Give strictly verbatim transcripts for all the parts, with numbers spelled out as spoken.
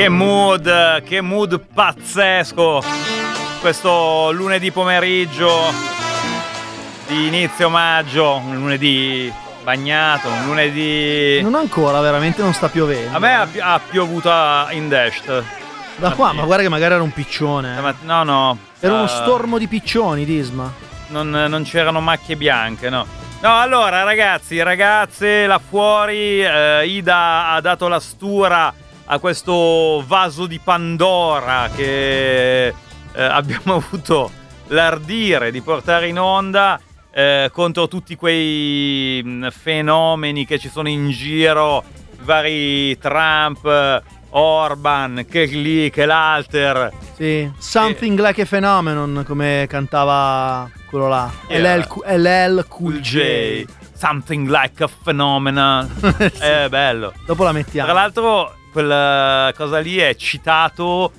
Che mood, che mood pazzesco questo lunedì pomeriggio di inizio maggio, un lunedì bagnato, un lunedì... Non ancora, veramente non sta piovendo. A me ha, ha piovuto in Dest. Da qua, ma guarda che magari era un piccione. Eh. No, no. Era uh, uno stormo di piccioni, Disma. Non, non c'erano macchie bianche, no. No, allora ragazzi, ragazze, là fuori, eh, Ida ha dato la stura a questo vaso di Pandora che eh, abbiamo avuto l'ardire di portare in onda eh, contro tutti quei mh, fenomeni che ci sono in giro, vari Trump, Orban, che lì, che l'alter. Sì, Something eh. Like a Phenomenon, come cantava quello là. Yeah. L L Cool J. Something Like a Phenomenon. Sì. È bello. Dopo la mettiamo. Tra l'altro quella cosa lì è citato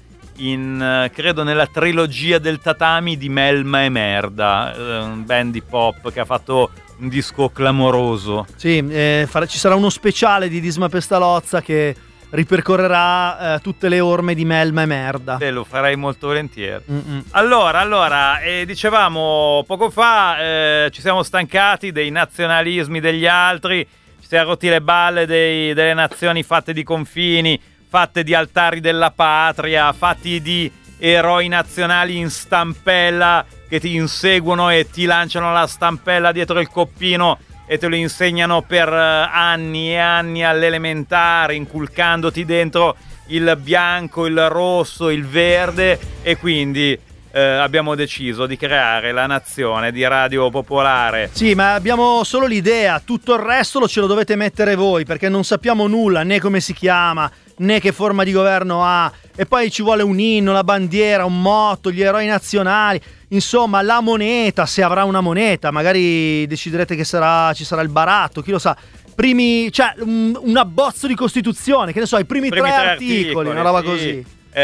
in, credo, nella trilogia del tatami di Melma e Merda, un band di pop che ha fatto un disco clamoroso. Sì, eh, far, ci sarà uno speciale di Disma Pestalozza che ripercorrerà eh, tutte le orme di Melma e Merda. Beh, lo farei molto volentieri. Mm-mm. Allora, allora eh, dicevamo poco fa, eh, ci siamo stancati dei nazionalismi degli altri, ci siamo rotti le balle dei, delle nazioni fatte di confini, fatte di altari della patria, fatti di eroi nazionali in stampella che ti inseguono e ti lanciano la stampella dietro il coppino e te lo insegnano per anni e anni all'elementare, inculcandoti dentro il bianco, il rosso, il verde, e quindi eh, abbiamo deciso di creare la nazione di Radio Popolare. Sì, ma abbiamo solo l'idea, tutto il resto lo ce lo dovete mettere voi, perché non sappiamo nulla, né come si chiama, né che forma di governo ha, e poi ci vuole un inno, la bandiera, un motto, gli eroi nazionali, insomma la moneta, se avrà una moneta, magari deciderete che sarà, ci sarà il baratto, chi lo sa, primi, cioè un, un abbozzo di Costituzione, che ne so, i primi, primi tre, tre articoli, articoli, una roba sì. Così.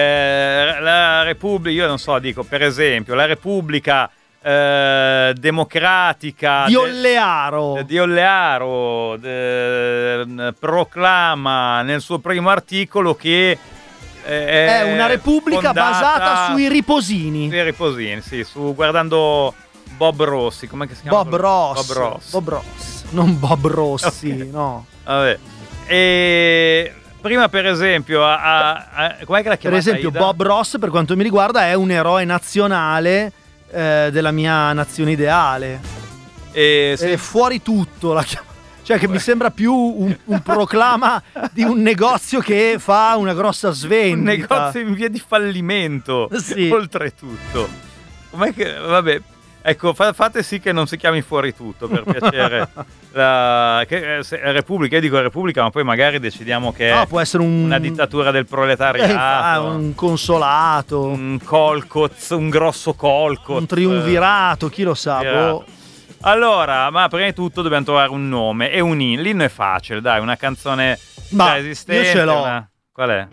Eh, la Repubblica, io non so, dico per esempio, la Repubblica eh, Democratica di Ollearo, de, di Ollearo de, proclama nel suo primo articolo che è una repubblica basata sui riposini. Sui riposini, sì, su, guardando Bob Rossi, com'è che si chiama? Bob Ross. Bob Ross. Bob Ross, non Bob Rossi, okay. No. Vabbè. E prima per esempio, a, a, a, com'è che la chiamata? Per esempio Ida? Bob Ross, per quanto mi riguarda, è un eroe nazionale eh, della mia nazione ideale. E sì. È fuori tutto la chiamata. Cioè che mi sembra più un, un proclama di un negozio che fa una grossa svendita. Un negozio in via di fallimento, sì. Oltretutto. Com'è che... Vabbè, ecco, fa, fate sì che non si chiami fuori tutto, per piacere. La che, se, Repubblica, io dico Repubblica, ma poi magari decidiamo che no, è può essere un, una dittatura del proletariato. Eh, ah, un consolato. Un colcoz, un grosso colcoz. Un triumvirato, chi lo sa, boh. Allora, ma prima di tutto dobbiamo trovare un nome e un inno. L'inno è facile, dai, una canzone ma già esistente. Io ce l'ho. Una... Qual è?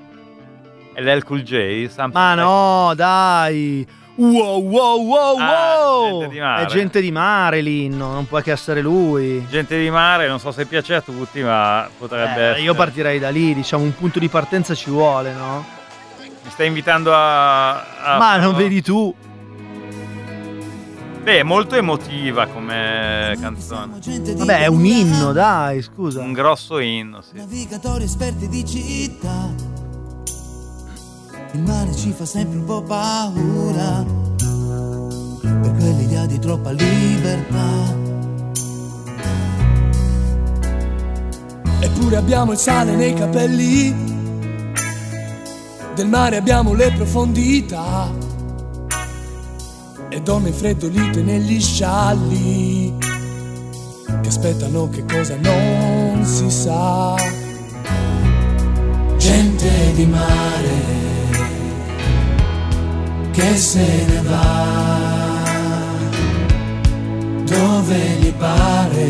È l'L Cool J? Ma no, dai. Wow, wow, wow, ah, wow. Gente di mare. È Gente di Mare l'inno, non può che essere lui. Gente di Mare, non so se piace a tutti, ma potrebbe eh, essere. Io partirei da lì, diciamo, un punto di partenza ci vuole, no? Mi stai invitando a... a ma non vedi tu. Beh, è molto emotiva come canzone. Vabbè, è un inno, dai, scusa. Un grosso inno, sì. Navigatori esperti di città. Il mare ci fa sempre un po' paura per quell'idea di troppa libertà. Eppure abbiamo il sale nei capelli, del mare abbiamo le profondità e donne infreddolite negli scialli che aspettano che cosa non si sa. Gente di mare che se ne va dove gli pare,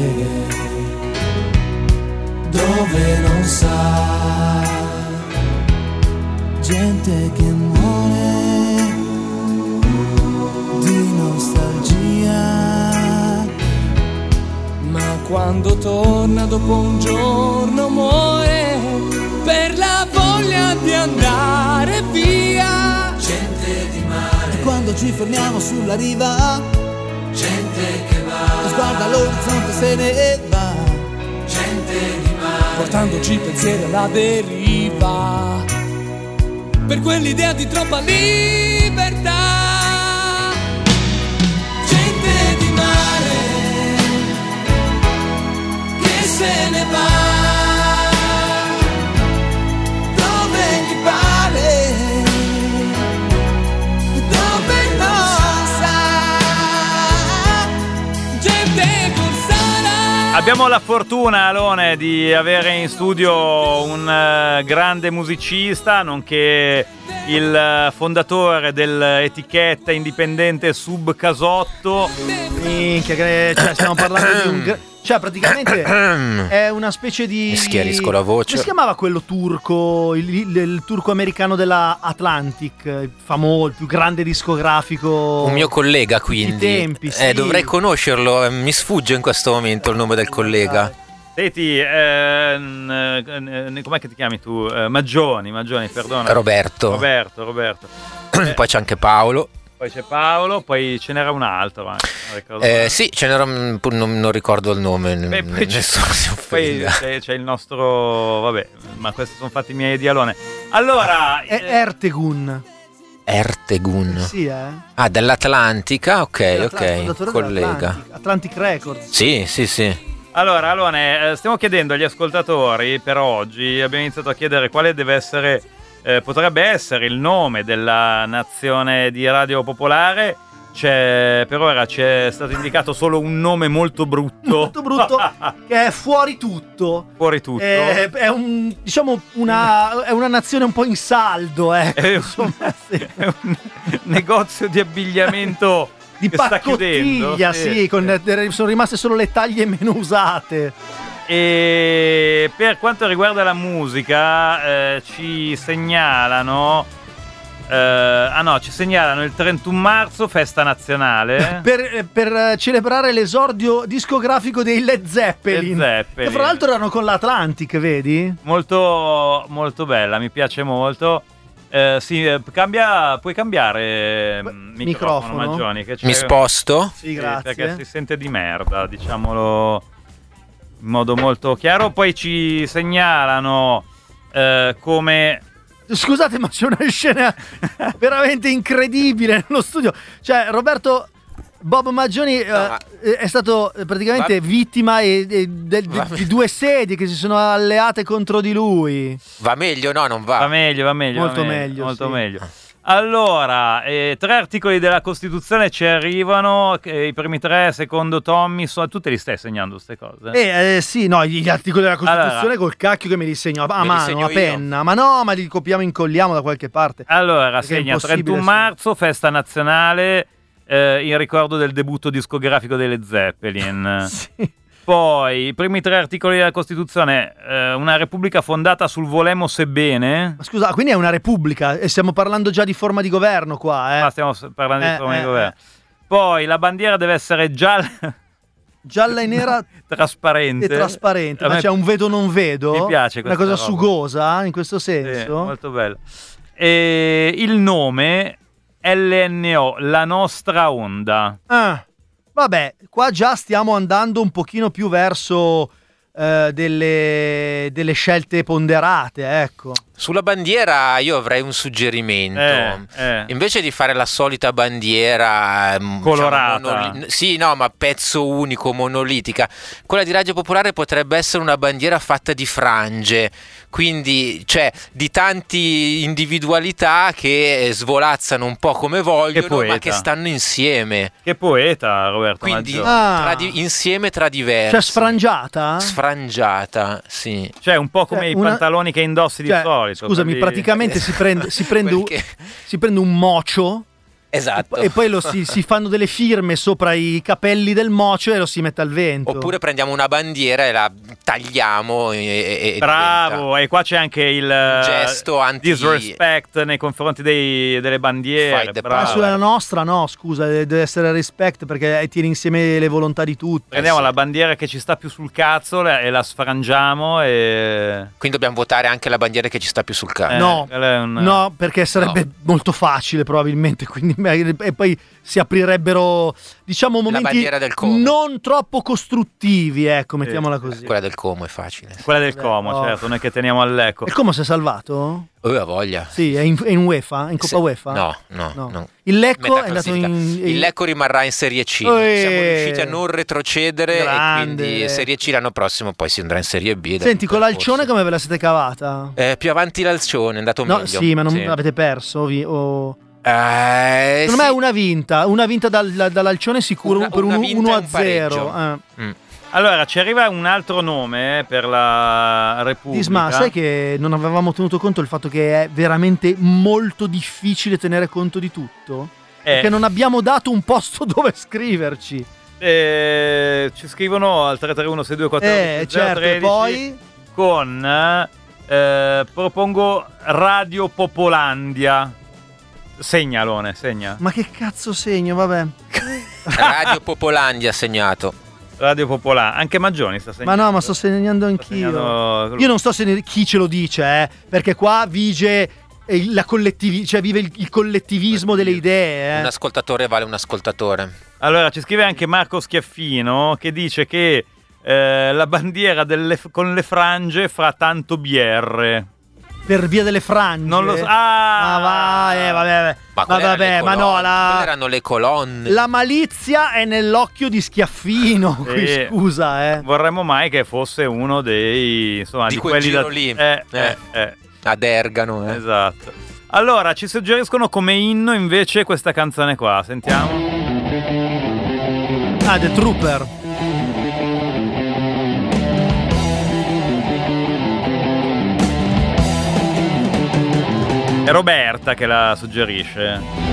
dove non sa. Gente che muore di nostalgia, ma quando torna dopo un giorno muore per la voglia di andare via. Gente di mare, E quando ci fermiamo sulla riva, gente che va, sguarda l'orizzonte se ne va, gente di mare, portandoci pensieri alla deriva, per quell'idea di troppa libertà. Gente di mare che se ne va dove gli pare, dove non sa. Gente corsara. Abbiamo la fortuna, Alone, di avere in studio un uh, grande musicista, nonché il uh, fondatore dell'etichetta indipendente Sub Casotto. Minchia, che- cioè, stiamo parlando di un... gra- Cioè, praticamente è una specie di... Mi schiarisco la voce. Come si chiamava quello turco, il, il- il turco americano della Atlantic, il famoso, il più grande discografico. Un mio collega, di tutti i quindi. tempi, sì. Eh, dovrei conoscerlo, eh, mi sfugge in questo momento il nome del collega. Senti, eh, n- n- com'è che ti chiami tu? Eh, Maggioni, Maggioni, perdona. Roberto. Roberto, Roberto. Poi c'è anche Paolo. Poi c'è Paolo, poi ce n'era un altro anche, non ricordo Eh, male. sì, ce n'era, un- pur non, non ricordo il nome. n- Beh, poi c'è, nessuno si poi offenda. c'è, c'è il nostro, vabbè, ma questi sono fatti miei di Alone. Allora, È eh, Ertegun. Ertegun. Sì, eh. Ah, dell'Atlantica? Ok, L'Atlantic- ok, fondatore collega. dell'Atlantic, Atlantic Records. Sì, sì, sì. allora, Alone, eh, stiamo chiedendo agli ascoltatori per oggi, abbiamo iniziato a chiedere quale deve essere, eh, potrebbe essere il nome della nazione di Radio Popolare. C'è, per ora ci è stato indicato solo un nome molto brutto. Molto brutto, che è fuori tutto. Fuori tutto. È, è un, diciamo, una, è una nazione un po' in saldo, ecco. È un, Insomma, sì. è un negozio di abbigliamento Di che sta chiudendo. paccottiglia, sì, con, sono rimaste solo le taglie meno usate. E per quanto riguarda la musica, eh, ci segnalano. eh, ah no, ci segnalano il trentuno marzo, festa nazionale. Per, per celebrare l'esordio discografico dei Led Zeppelin, Led Zeppelin. che fra l'altro erano con l'Atlantic, vedi? Molto, molto bella, mi piace molto. Eh, sì, eh, cambia, puoi cambiare eh, microfono, microfono? Maggioni, che c'è- Mi sposto? Sì, Sì, grazie. perché si sente di merda, diciamolo in modo molto chiaro. Poi ci segnalano eh, come... Scusate, ma c'è una scena veramente incredibile nello studio. Cioè, Roberto Bob Maggioni eh, ma- è stato eh, praticamente Va- vittima e- e del- Va- di due sedie che si sono alleate contro di lui. Va meglio? No, non va. Va meglio, va meglio. Molto va meglio, Molto sì. meglio. Allora, eh, tre articoli della Costituzione ci arrivano, che i primi tre, secondo Tommy, sono... Tu te li stai segnando queste cose? Eh, eh, sì, no, gli articoli della Costituzione Allora. col cacchio che me li segno a Me li mano, segno a io. penna. Ma no, ma li copiamo e incolliamo da qualche parte. Allora, Perché è segna impossibile, trentuno sì. marzo, festa nazionale, eh, in ricordo del debutto discografico delle Zeppelin. Sì. Poi, i primi tre articoli della Costituzione, eh, una repubblica fondata sul volemo sebbene... Ma scusa, quindi è una repubblica e stiamo parlando già di forma di governo qua, eh? Ma stiamo s- parlando Eh, di forma di eh, governo. Poi, la bandiera deve essere gialla... Gialla e nera trasparente. e trasparente, A ma me c'è un vedo non vedo. Mi piace una questa cosa roba. sugosa in questo Sì, senso. molto bello. E il nome L N O, la nostra onda. Ah, vabbè, qua già stiamo andando un pochino più verso eh, delle, delle scelte ponderate, ecco. Sulla bandiera io avrei un suggerimento. Eh, eh. Invece di fare la solita bandiera ehm, Colorata. diciamo, monoli- sì, no, ma pezzo unico, monolitica, quella di Radio Popolare potrebbe essere una bandiera fatta di frange, quindi cioè di tanti individualità che svolazzano un po' come vogliono, poeta. ma che stanno insieme. Che poeta, Roberto Quindi Maggioni. Ah. tra di- insieme tra diversi. Cioè sfrangiata? Sfrangiata, sì. Cioè, un po' come Cioè, i una- pantaloni che indossi di Cioè, solito. scusami, quelli- praticamente si prende, si, prende un, Quelli che- si prende un mocio Esatto. E poi lo si, si fanno delle firme sopra i capelli del mocio e lo si mette al vento. Oppure prendiamo una bandiera e la tagliamo e, e bravo, diventa e qua c'è anche il gesto anti disrespect nei confronti dei, delle bandiere. Ah, sulla nostra no, scusa, deve essere respect perché tiene insieme le volontà di tutti. Prendiamo eh sì. la bandiera che ci sta più sul cazzo e la sfrangiamo e... Quindi dobbiamo votare anche la bandiera che ci sta più sul cazzo. Eh, no, un... no, perché sarebbe no. molto facile probabilmente, quindi e poi si aprirebbero, diciamo, momenti non troppo costruttivi, ecco, mettiamola così. Quella del Como è facile. Quella del Como, oh. certo, noi che teniamo all'Ecco. Il Como si è salvato? Oh, ha voglia. Sì, è in, è in UEFA, in Coppa sì. UEFA? No, no, no, no. Il Lecco è andato in... Il Lecco rimarrà in Serie C. Eeeh. Siamo riusciti a non retrocedere. Grande. E quindi Serie C l'anno prossimo poi si andrà in Serie B. Senti, con l'Alcione come ve la siete cavata? Eh, più avanti l'Alcione, è andato no, meglio. Sì, ma non sì. avete perso? Vi, o... Eh, Secondo sì. me è una vinta, una vinta dal, dall'Alcione sicuro una, per una un uno a zero. Eh. Mm. Allora, ci arriva un altro nome per la Repubblica. Disma, sai che non avevamo tenuto conto del fatto che è veramente molto difficile tenere conto di tutto? Eh. Perché non abbiamo dato un posto dove scriverci. Eh, ci scrivono al tre tre uno sei due quattro Eh, certo, e poi con eh, propongo Radio Popolandia. Segnalone, segna. Ma che cazzo segno, vabbè. Radio Popolandia segnato. Radio Popolare, anche Maggioni sta segnando. Ma no, ma sto segnando anch'io. Segnando... Io non sto segnando chi ce lo dice, eh, perché qua vige la collettivi- cioè vive il, il collettivismo delle idee. Eh. Un ascoltatore vale un ascoltatore. Allora, ci scrive anche Marco Schiaffino che dice che eh, la bandiera delle, con le frange fra tanto B R. Per via delle frange. Non lo so. Ah, ma va, eh, vabbè, ma, ma vabbè, ma no, la erano le colonne. La malizia è nell'occhio di Schiaffino. Sì. Qui, scusa, eh. Vorremmo mai che fosse uno dei insomma di, di quel quelli giro da lì. Eh, eh. eh, eh. Ad Ergano, eh. Esatto. Allora, ci suggeriscono come inno invece questa canzone qua. Sentiamo. Ah, The Trooper. È Roberta che la suggerisce.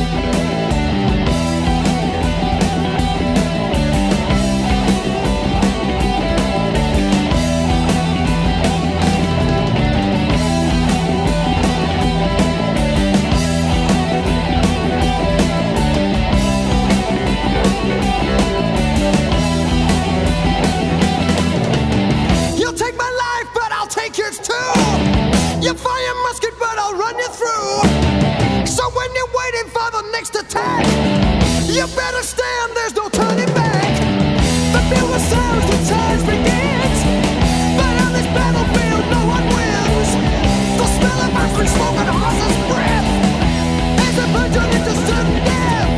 You'll take my life, but I'll take yours too. You fire musket, but I'll run you through. So when you're waiting for the next attack, you better stand, there's no turning back. The bugle sounds, the charge begins. But on this battlefield, no one wins. The smell of ice smoke and horse's breath as a virgin into sudden death.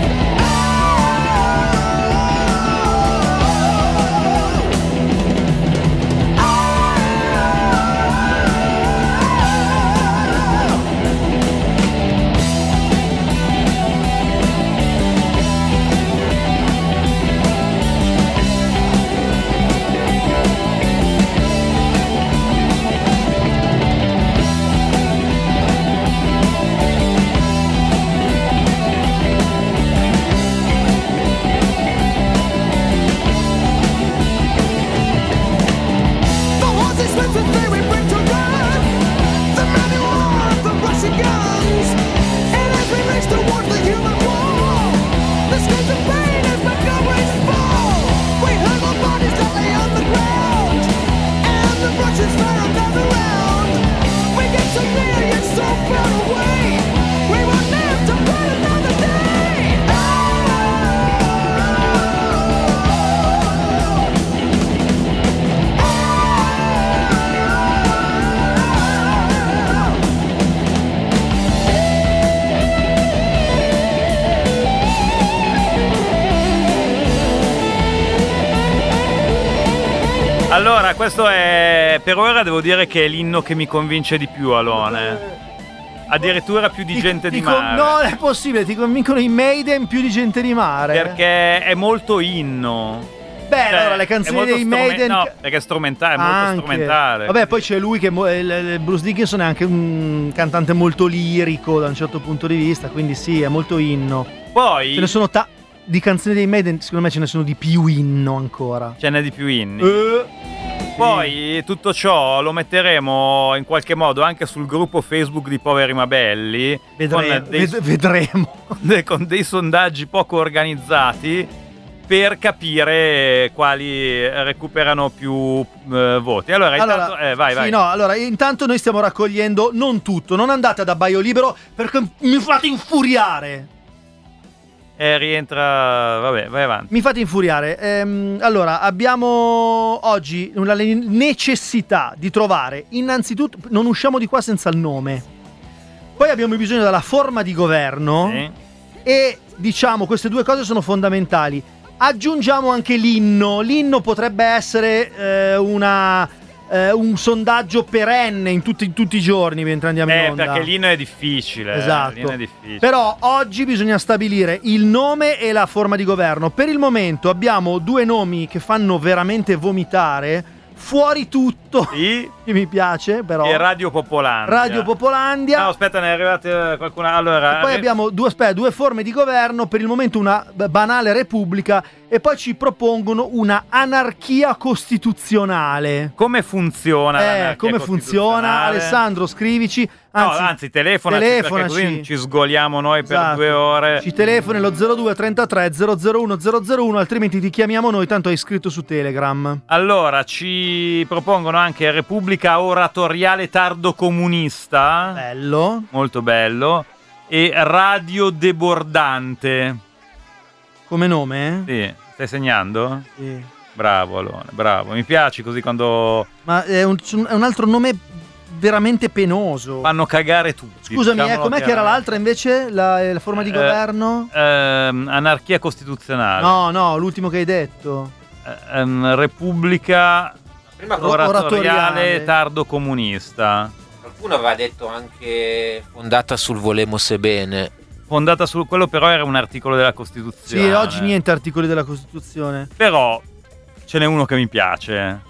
Allora, questo è per ora devo dire che è l'inno che mi convince di più, Alone. Addirittura più di Ti- gente ti di con- mare. No, è possibile, ti convincono i Maiden più di gente di mare. Perché è molto inno. Beh, Cioè, allora le è canzoni molto dei strume- Maiden. no, perché è strumentale, è molto Anche. strumentale. Vabbè, poi c'è lui che mo- il- il Bruce Dickinson è anche un cantante molto lirico da un certo punto di vista, quindi sì, è molto inno. Poi Ce ne sono ta- di canzoni dei Maiden, secondo me ce ne sono di più inno ancora. ce n'è di più inni. Eh, Poi tutto ciò lo metteremo in qualche modo anche sul gruppo Facebook di Poveri ma Belli, vedre- con dei, ved- vedremo. con dei sondaggi poco organizzati per capire quali recuperano più eh, voti. Allora, intanto, eh, vai, sì, vai. no, allora, intanto noi stiamo raccogliendo non tutto, non andate ad Abbaio Libero perché mi fate infuriare. Eh, rientra, vabbè, vai avanti. Mi fate infuriare. Ehm, allora, abbiamo oggi una le- necessità di trovare, innanzitutto, non usciamo di qua senza il nome. Poi abbiamo bisogno della forma di governo Sì. e, diciamo, queste due cose sono fondamentali. Aggiungiamo anche l'inno. L'inno potrebbe essere eh, una... Eh, un sondaggio perenne in tutti, in tutti i giorni mentre andiamo in Eh, onda. perché l'inno è difficile. eh, Esatto. l'inno è difficile. Però oggi bisogna stabilire il nome e la forma di governo. Per il momento abbiamo due nomi che fanno veramente vomitare. Fuori tutto, Sì, che mi piace, però. e Radio Popolandia. Radio Popolandia. No, aspetta, ne è arrivata qualcuna. Allora, E poi eh, abbiamo due, aspetta, due forme di governo, per il momento una banale repubblica e poi ci propongono una anarchia costituzionale. come funziona? Eh, l'anarchia come funziona? costituzionale? Alessandro, scrivici. No, Anzi, anzi, telefonaci, telefonaci. perché così ci sgoliamo noi per Esatto. due ore. Ci telefoni lo zero due trentatré zero zero uno zero zero uno, altrimenti ti chiamiamo noi, tanto hai scritto su Telegram. Allora, ci propongono anche Repubblica Oratoriale Tardo Comunista, Bello. molto bello, e Radio Debordante. Come nome? Sì, stai segnando? Sì. Bravo, Alone, bravo. Mi piaci così quando Ma è un, è un altro nome veramente penoso. fanno cagare tutti. Scusami, eh, diciamolo com'è che era chiaramente. l'altra invece? La, la forma di Eh, governo? Ehm, anarchia costituzionale. No, no, l'ultimo che hai detto. Eh, ehm, Repubblica Prima Ro- Oratoriale oratoriale. Tardo Comunista. qualcuno aveva detto anche fondata sul volemo bene. Fondata su quello, però era un articolo della Costituzione. Sì, oggi niente articoli della Costituzione. Però ce n'è uno che mi piace.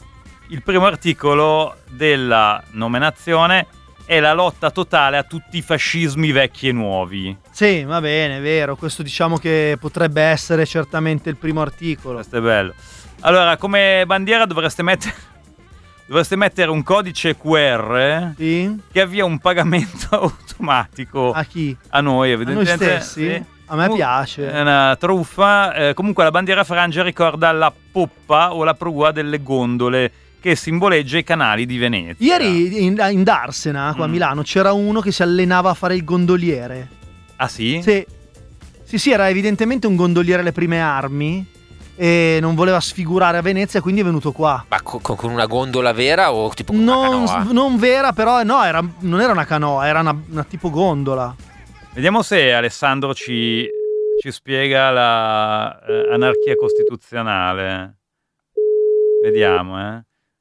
Il primo articolo della nominazione è la lotta totale a tutti i fascismi vecchi e nuovi. Sì, va bene, è vero. Questo diciamo che potrebbe essere certamente il primo articolo. Questo è bello. Allora, come bandiera dovreste mettere dovreste mettere un codice Q R Sì? che avvia un pagamento automatico A chi? a noi, A noi evidentemente. stessi? sì. A me Uh, piace. È una truffa. Eh, comunque la bandiera frangia ricorda la poppa o la prua delle gondole che simboleggia i canali di Venezia. Ieri in, in Darsena, qua a Mm. Milano, c'era uno che si allenava a fare il gondoliere. Ah sì? Sì. Sì, sì, era evidentemente un gondoliere alle prime armi e non voleva sfigurare a Venezia, quindi è venuto qua. Ma co- co- con una gondola vera o tipo con una Non, canoa? non vera, però no, era, non era una canoa, era una, una tipo gondola. Vediamo se Alessandro ci, ci spiega la eh, anarchia costituzionale. Vediamo, eh.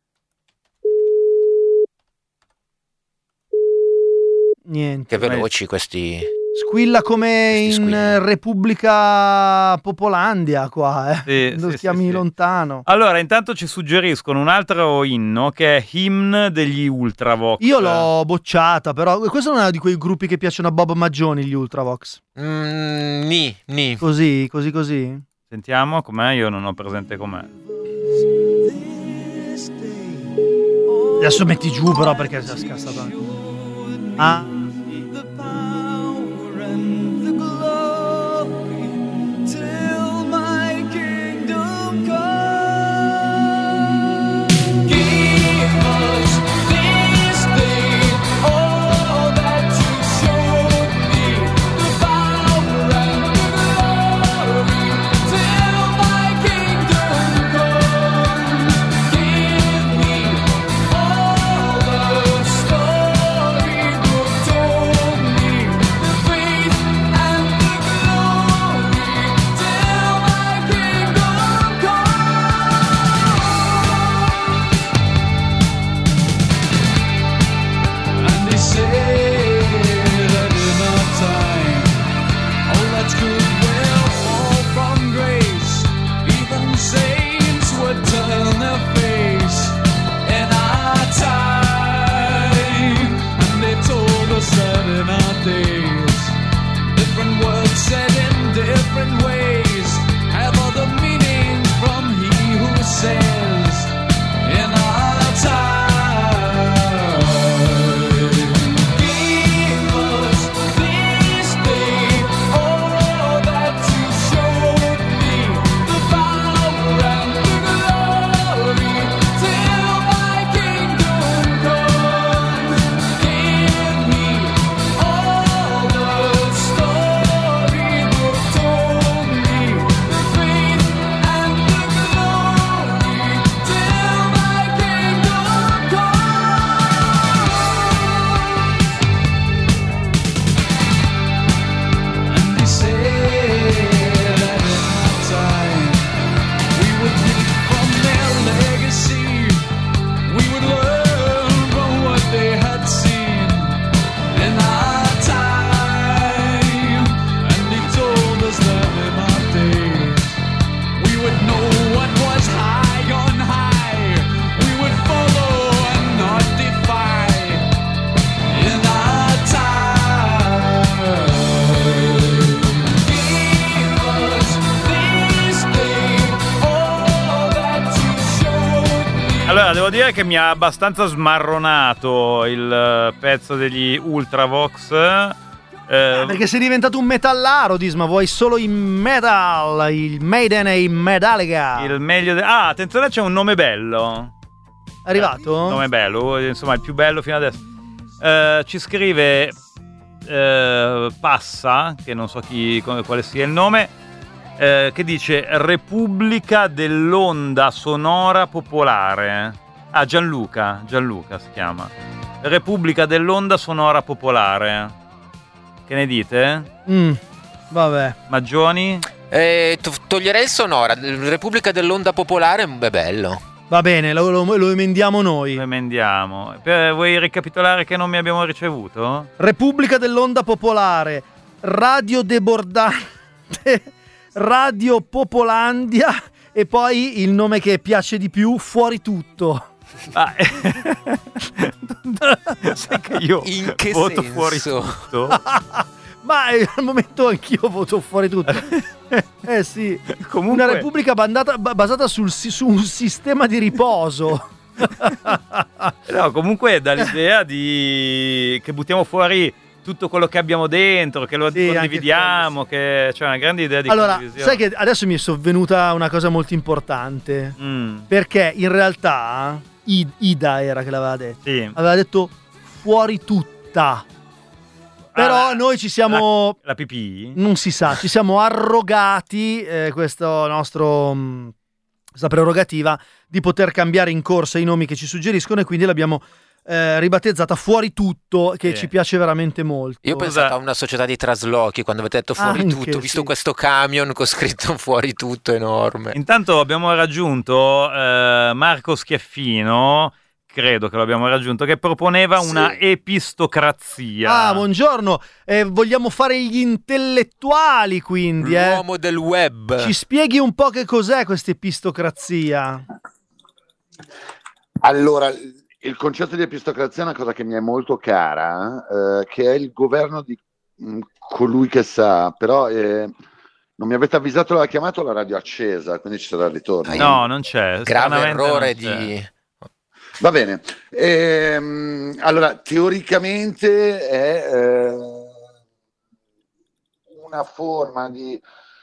Niente. Che veloci questi. Squilla come Questi in squilli. eh, Repubblica Popolandia qua, eh. Sì, Lo sì, chiami sì, sì. lontano. Allora, intanto ci suggeriscono un altro inno che è Hymn degli Ultravox. Io l'ho bocciata, però questo non è uno di quei gruppi che piacciono a Bob Maggioni, gli Ultravox. Mm, ni, ni. Così, così, così. Sentiamo com'è, io non ho presente com'è. Adesso metti giù però perché si è scassato anche. Ah, Give me all the storybook Allora, devo dire che mi ha abbastanza smarronato il eh, pezzo degli Ultravox. Eh, Perché sei diventato un metallaro, Disma, vuoi solo i metal, il Maiden e i Metallica. il meglio de- Ah, attenzione, c'è un nome bello. È arrivato? Nome bello, insomma, il più bello fino adesso. Eh, ci scrive eh, Passa, che non so chi, quale sia il nome, eh, che dice Repubblica dell'Onda Sonora Popolare. Ah, Gianluca, Gianluca si chiama. Repubblica dell'Onda Sonora Popolare. Che ne dite? Mm, vabbè. Maggioni? Eh, to- toglierei il sonora. Repubblica dell'Onda Popolare è bello. Va bene, lo, lo, lo emendiamo noi. Lo emendiamo. Per- Vuoi ricapitolare che nomi abbiamo ricevuto? Repubblica dell'Onda Popolare, Radio Debordante, Radio Popolandia e poi il nome che piace di più, Fuori Tutto. Ah, sai che io In che voto senso? fuori tutto? Ma eh, al momento anch'io voto Fuori Tutto. Eh sì, Comunque, una repubblica bandata- ba- basata sul, si- su un sistema di riposo. no, comunque dà l'idea di che buttiamo fuori tutto quello che abbiamo dentro, che lo Sì, anche condividiamo, che c'è una grande idea di Allora, condivisione. sai che adesso mi è sovvenuta una cosa molto importante. Mm, Perché in realtà I- Ida era che l'aveva detto. sì. Aveva detto fuori tutta. Però Ah, noi ci siamo, La pipì? non si sa, ci siamo arrogati eh, questo nostro, mh, questa prerogativa di poter cambiare in corsa i nomi che ci suggeriscono e quindi l'abbiamo eh, ribattezzata Fuori Tutto, che Sì. ci piace veramente molto. Io ho pensato a una società di traslochi quando avete detto fuori Anche, tutto, ho visto sì. questo camion con scritto fuori tutto enorme. Intanto abbiamo raggiunto eh, Marco Schiaffino, credo che lo abbiamo raggiunto, che proponeva Sì. una epistocrazia. Ah, buongiorno. Eh, vogliamo fare gli intellettuali quindi, eh? L'uomo del web. Ci spieghi un po' che cos'è questa epistocrazia? Allora, il concetto di epistocrazia è una cosa che mi è molto cara, eh, che è il governo di mh, colui che sa, però eh, non mi avete avvisato, l'aveva chiamato la radio accesa, quindi ci sarà il ritorno. No, non c'è. Grave stranamente errore non c'è. di... Va bene. Ehm, allora, teoricamente è eh, una forma di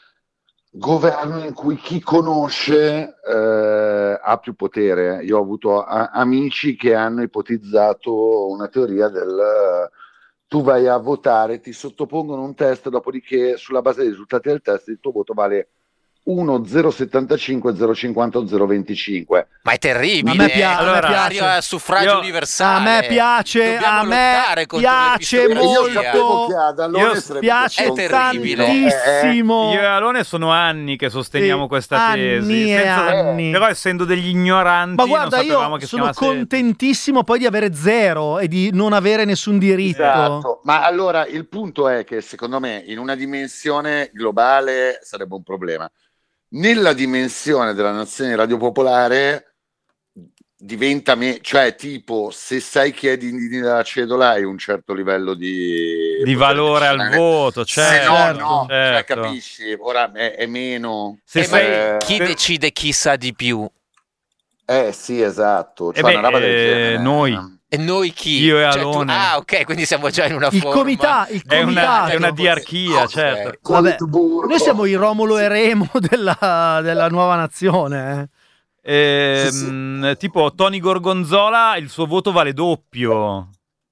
governo in cui chi conosce eh, ha più potere. Io ho avuto a- amici che hanno ipotizzato una teoria del eh, tu vai a votare, ti sottopongono un test, dopodiché sulla base dei risultati del test il tuo voto vale uno, zero settantacinque, zero cinquanta, zero venticinque. Ma è terribile. A me pia- eh. a me Contrario piace. al suffragio Io- universale. A me piace, Dobbiamo a me lottare contro piace l'epistocrazia. molto. Io sapevo che ad Alone Io sarebbe Piace piaciuto un terribile. casino. Eh, eh. tantissimo. Io e Alone sono anni che sosteniamo Sì, questa anni tesi. e senza- anni. Però essendo degli ignoranti Ma guarda, non sapevamo io che si sono chiamasse... contentissimo poi di avere zero e di non avere nessun diritto. Esatto. Ma allora il punto è che secondo me in una dimensione globale sarebbe un problema. Nella dimensione della nazione radio popolare diventa me, cioè tipo se sai chi è di Dini della Cedola hai un certo livello di di valore al voto, Se certo, no, no, cioè, certo. capisci? Ora è, è meno. Se Eh, ma sei- chi se- decide chi sa di più? Eh sì, esatto. Cioè Eh beh, una roba del eh, genere. noi. E noi chi? Io e Cioè, tu- Alone. Ah, ok, quindi siamo già in una Il forma. comità, il È una, comitato. è una diarchia, Ok. certo. Vabbè, Politburgo. noi siamo i Romolo e Remo della, della nuova nazione. eh. Ehm, Tipo Tony Gorgonzola, il suo voto vale doppio.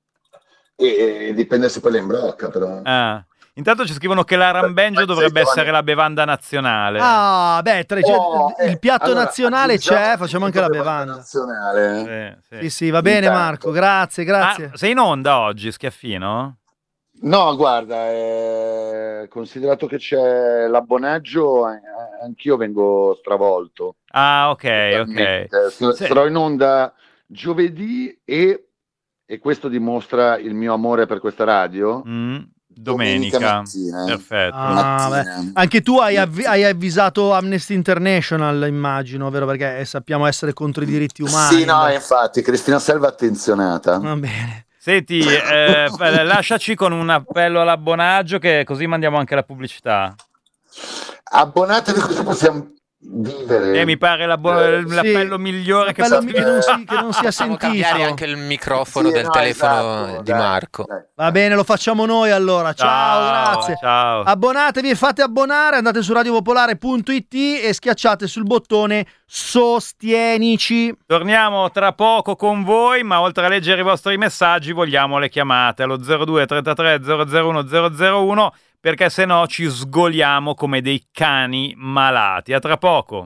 E, e dipende se poi la imbrocca, però. Ah. Intanto ci scrivono che l'arambengio Ma dovrebbe sei essere la bevanda nazionale. Ah, beh, tra- cioè, Oh, eh, il piatto allora, nazionale aggiungiamo c'è, facciamo anche la il bevanda. nazionale. Sì, sì. Sì, sì, va bene Intanto. Marco, grazie, grazie. Ah, sei in onda oggi, Schiaffino? No, guarda, eh, considerato che c'è l'abbonaggio, eh, anch'io vengo stravolto. Ah, ok, ok. Totalmente. S- Sì. Sarò in onda giovedì e, e questo dimostra il mio amore per questa radio. Mm, Domenica domenica. mattina. Perfetto. Ah, mattina. beh. Anche tu hai, avvi- hai avvisato Amnesty International, immagino, vero? Perché sappiamo essere contro i diritti umani. Sì, no, infatti, Cristina Selva è attenzionata. Va bene. Senti, eh, f- lasciaci con un appello all'abbonaggio che così mandiamo anche la pubblicità. Abbonatevi così possiamo vivere. Eh, mi pare la bo- Eh, l'appello sì, migliore che l'appello possa che non si, che non sia Possiamo sentito. cambiare anche il microfono Sì, del no, telefono esatto, di dai, Marco. dai. Va bene, lo facciamo noi allora. Ciao, Ciao, grazie. ciao. Abbonatevi e fate abbonare, andate su radiopopolare punto it e schiacciate sul bottone Sostienici. Torniamo tra poco con voi, ma oltre a leggere i vostri messaggi vogliamo le chiamate allo zero due trentatré zero zero uno zero zero uno, perché se no ci sgoliamo come dei cani malati. A tra poco.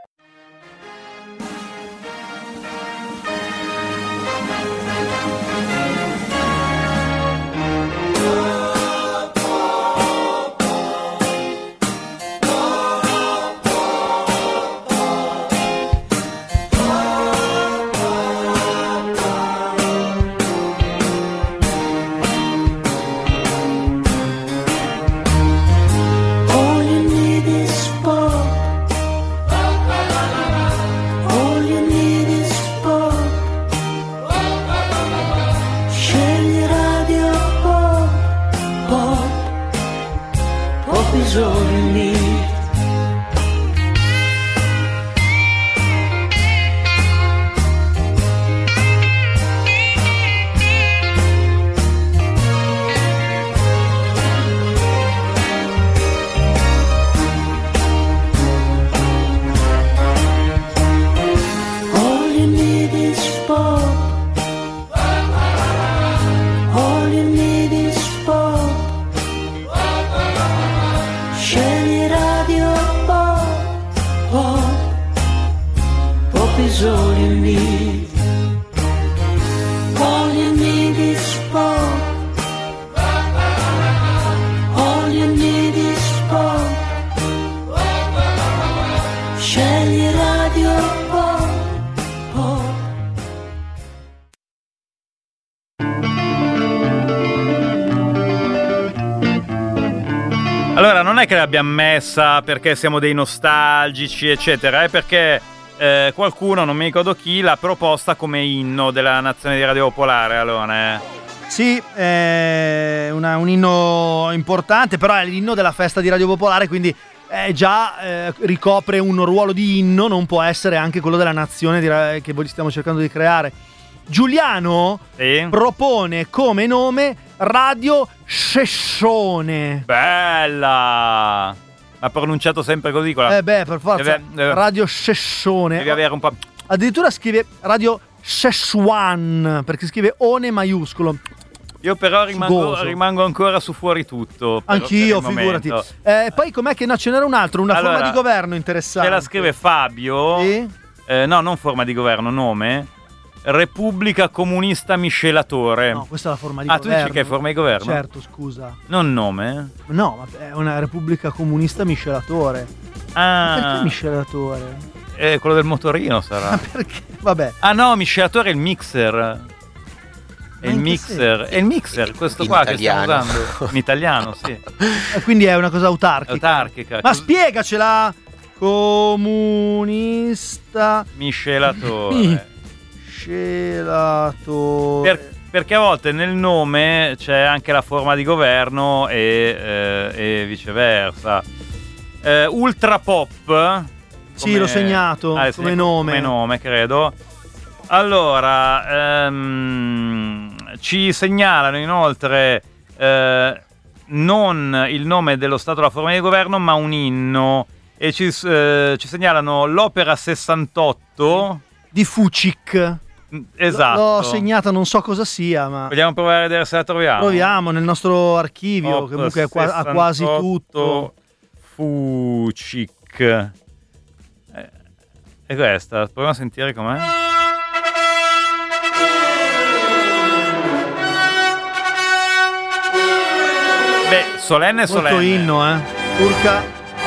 All you need is pop. All you need is pop. Scegli radio pop. Pop. Pop is all you need. All you need is pop. All you need is pop. Scegli radio pop. Pop. Pop is all you need. All you need is pop. All you need is pop. Scegli radio pop. Pop. Allora, non è che l'abbiamo messa perché siamo dei nostalgici, eccetera, è perché eh, qualcuno, non mi ricordo chi, l'ha proposta come inno della nazione di Radio Popolare, Alone. Sì, è una- un inno importante, però è l'inno della festa di Radio Popolare, quindi eh, già eh, ricopre un ruolo di inno, non può essere anche quello della nazione di ra- che voi stiamo cercando di creare. Giuliano Sì? propone come nome Radio Scescione. Bella! Ma pronunciato sempre così con la... Eh beh, per forza, Deve- deve- Radio Scescione. Devi avere un po'... Addirittura scrive Radio Szechuan, perché scrive one maiuscolo. Io però rimango, Sugoso. rimango ancora su fuori tutto. però, Anch'io, per il figurati. momento. Eh, poi com'è che no, ce n'era un altro, una Allora, forma di governo interessante. Ce la scrive Fabio. Sì? Eh, no, non forma di governo, nome. Repubblica Comunista Miscelatore. No, questa è la forma di ah, tu governo. dici che è forma di governo? Certo, scusa. Non nome? No, ma è una repubblica comunista miscelatore. Ah, Perché miscelatore? eh, quello del motorino sarà. Ma perché? Vabbè. Ah no, miscelatore è il mixer. È il in che mixer, è il mixer, questo In qua italiano. che stiamo usando. In italiano, sì. E quindi è una cosa autarchica. Autarchica. Ma Cos- spiegacela! Comunista Miscelatore. miscelatore. Per- perché a volte nel nome c'è anche la forma di governo e, eh, e viceversa. Eh, Ultra Pop. Sì, l'ho segnato, Ah, come sì, nome. Come nome, credo. Allora, ehm, ci segnalano inoltre eh, non il nome dello Stato della forma di governo, ma un inno. E ci, eh, ci segnalano l'Opera sessantotto. Di Fucic. Esatto. L'ho segnata, non so cosa sia, ma Vogliamo provare a vedere se la troviamo? proviamo nel nostro archivio, Op che comunque è qua- ha quasi tutto. Fucic. Eh, è questa, proviamo a sentire com'è. Beh, solenne Molto solenne. inno, eh. Urca.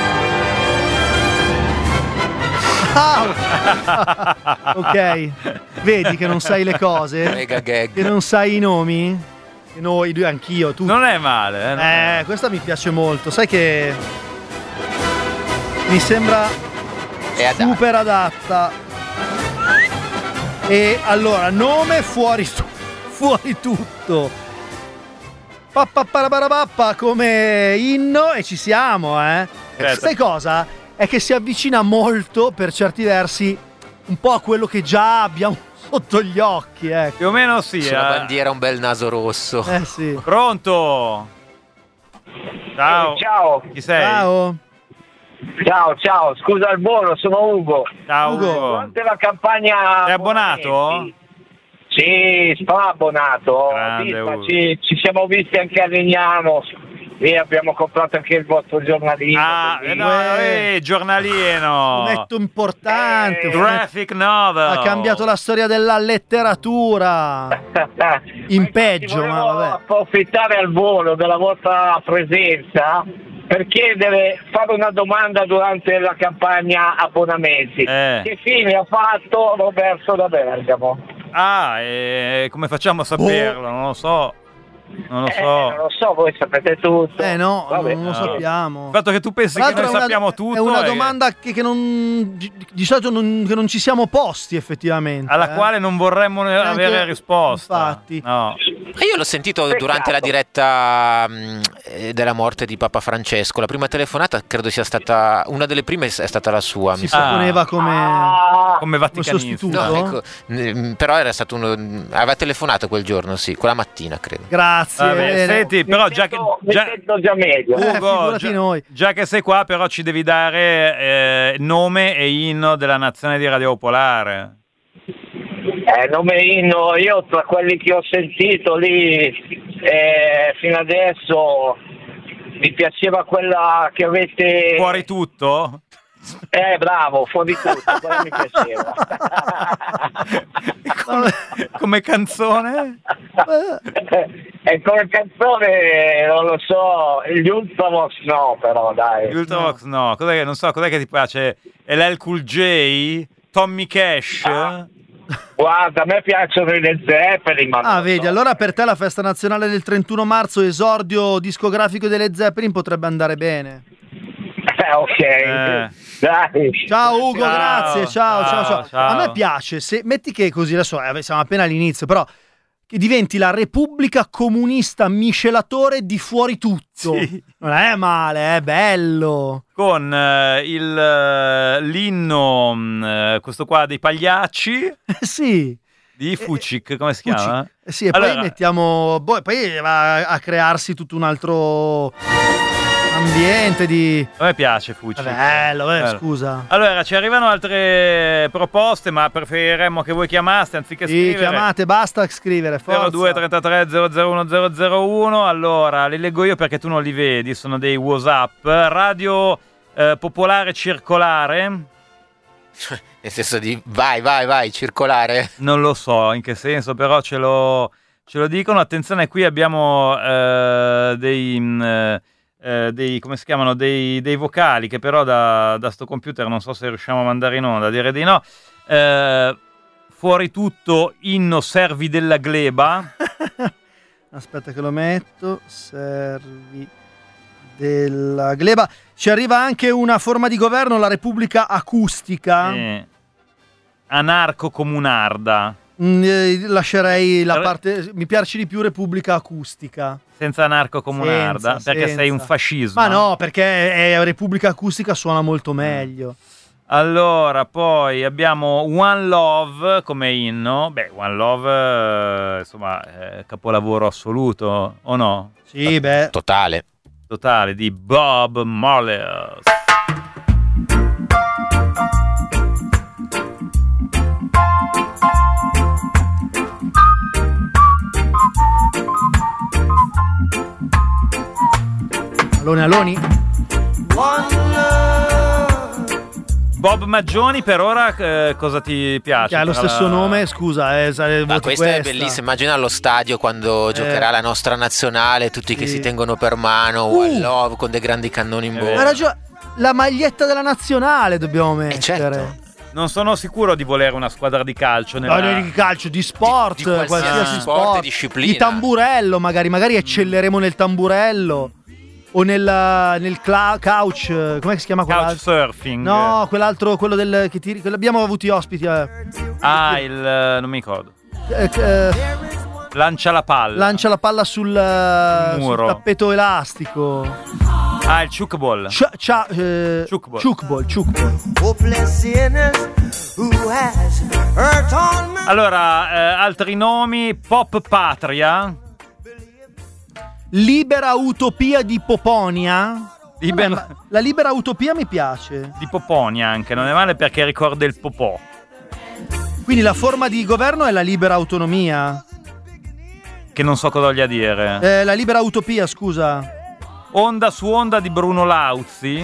Ah! Ok, vedi che non sai le cose? Mega gag. Che non sai i nomi? Che noi, due, anch'io, tu. Non è male, eh. non è Eh, male. questa mi piace molto. Sai che mi sembra È adatta. super adatta. E allora, nome fuori, tu- fuori tutto. Pappa come inno e ci siamo, eh. Certo. Sai cosa? è che si avvicina molto, per certi versi, un po' a quello che già abbiamo sotto gli occhi, ecco. Più o meno sì. Sulla eh. bandiera un bel naso rosso. Eh sì. Pronto? Ciao. Eh, ciao. Chi sei? Ciao. Ciao, ciao, scusa il volo, sono Ugo. Ciao Ugo. Ugo. Durante la campagna... Sei abbonato? Sì, sono abbonato. Grande, Vista, Ugo. ci, ci siamo visti anche a Legnano e abbiamo comprato anche il vostro giornalino. Ah, così. eh, no, eh, giornalino. Fumetto importante. Eh, un fumetto- Graphic novel. Ha cambiato la storia della letteratura. In peggio, Volevo ma vabbè. approfittare al volo della vostra presenza per chiedere, fare una domanda durante la campagna abbonamenti. Eh. Che fine ha fatto Roberto da Bergamo? Ah, e come facciamo a saperlo? Non lo so. Non lo Eh, so. non lo so, voi sapete tutto. Eh no, Vabbè. non lo no. sappiamo. Il fatto che tu pensi Tra che l'altro noi è una- sappiamo tutto è una e- domanda che, che non di, di solito non, che non ci siamo posti effettivamente. alla eh. quale non vorremmo ne- Neanche- avere risposta. infatti. No. E io l'ho sentito Peccato. durante la diretta mh, eh, della morte di Papa Francesco. La prima telefonata credo sia stata una delle prime, è stata la sua. Si mi sa. proponeva come, Ah, Come vaticanista. sostituto. No, ecco, mh, però era stato uno. Aveva telefonato quel giorno, sì, quella mattina credo. Grazie. Vabbè, bene. senti, però già che, mi già, sento già meglio. Eh, Ugo, figurati già, noi. già che sei qua, però ci devi dare eh, nome e inno della nazione di Radio Popolare. Eh, nome inno, io tra quelli che ho sentito lì eh, fino adesso mi piaceva quella che avete... Fuori tutto? Eh, bravo, fuori tutto, quella mi piaceva. come, come canzone? E come canzone, non lo so, gli Ultravox no, però dai. Gli Ultravox no. Cos'è che, non so, cos'è che ti piace? L L Cool J? Tommy Cash? Ah. Guarda, a me piacciono i Led Zeppelin, ma Ah, non vedi, so. allora per te la festa nazionale del trentuno marzo, esordio discografico delle Zeppelin, potrebbe andare bene. Eh, ok, Eh. dai. Ciao Ugo, Ciao. grazie, ciao, ciao, ciao, Ciao, ciao. A me piace, se metti che così, adesso eh, siamo appena all'inizio, però che diventi la Repubblica Comunista miscelatore di fuori tutto. Sì. Non è male, è bello. Con eh, il, eh, l'inno, mh, eh, questo qua dei pagliacci, Eh, sì. di Fucik, come si Fucci. chiama? Eh sì, e Allora- poi mettiamo, boh, poi va a crearsi tutto un altro ambiente di... A me piace Fucik. Bello, eh, Bello. scusa. Allora, ci arrivano altre proposte, ma preferiremmo che voi chiamaste anziché Sì, scrivere. chiamate, basta scrivere, forza. zero due trentatré zero zero uno zero zero uno. Allora, li leggo io perché tu non li vedi, sono dei WhatsApp. Radio eh, Popolare Circolare, Nel senso di vai, vai, vai, circolare. non lo so in che senso, però ce lo, ce lo dicono. Attenzione, qui abbiamo eh, dei, mh, eh, dei, come si chiamano, dei, dei vocali che però da, da sto computer non so se riusciamo a mandare in onda, direi di no. Eh, fuori tutto, inno Servi della Gleba. Aspetta che lo metto. Servi della gleba. Ci arriva anche una forma di governo, la Repubblica Acustica. Eh, Anarco Comunarda. Mm, eh, lascerei la Eh. parte. Mi piace di più Repubblica Acustica. Senza Anarco Comunarda, Senza, perché senza. sei un fascismo. Ma no, perché è Repubblica Acustica suona molto meglio. Allora, poi abbiamo One Love come inno. Beh, One Love, eh, insomma, è capolavoro assoluto, o no? Sì, beh. Totale. Totale, di Bob Marley. Aloni, Aloni. Bob Maggioni, per ora, eh, cosa ti piace? Che ha lo Tra stesso la- nome, scusa, eh, sa- Ma voti questa, è bellissima, immagina allo stadio quando giocherà la nostra nazionale, tutti che Sì. si tengono per mano, Uh. One Love con dei grandi cannoni in È Hai bocca. ragione. La maglietta della nazionale dobbiamo mettere. certo. Non sono sicuro di volere una squadra di calcio No, nella... non di calcio, di sport, Di- di qualsiasi qualsiasi sport sport, e disciplina. di tamburello magari, magari eccelleremo nel tamburello o nel, nel cla- couch, com'è che si chiama quell'altro? Couchsurfing. No, quell'altro, quello del che ti quello abbiamo avuti ospiti. Eh, Ah, il... eh, non mi ricordo. eh, eh, Lancia la palla. Lancia la palla sul, uh, sul tappeto elastico. Ah, il chukball. Cia, cia, eh, chukball. Chukball, chukball. Allora, eh, altri nomi. Pop Patria. Libera Utopia di Poponia. Liber... Vabbè, la Libera Utopia mi piace. Di Poponia anche, non è male perché ricorda il popò. Quindi la forma di governo è la libera autonomia. Che non so cosa voglia dire. Eh, la Libera Utopia, scusa. Onda su onda di Bruno Lauzi.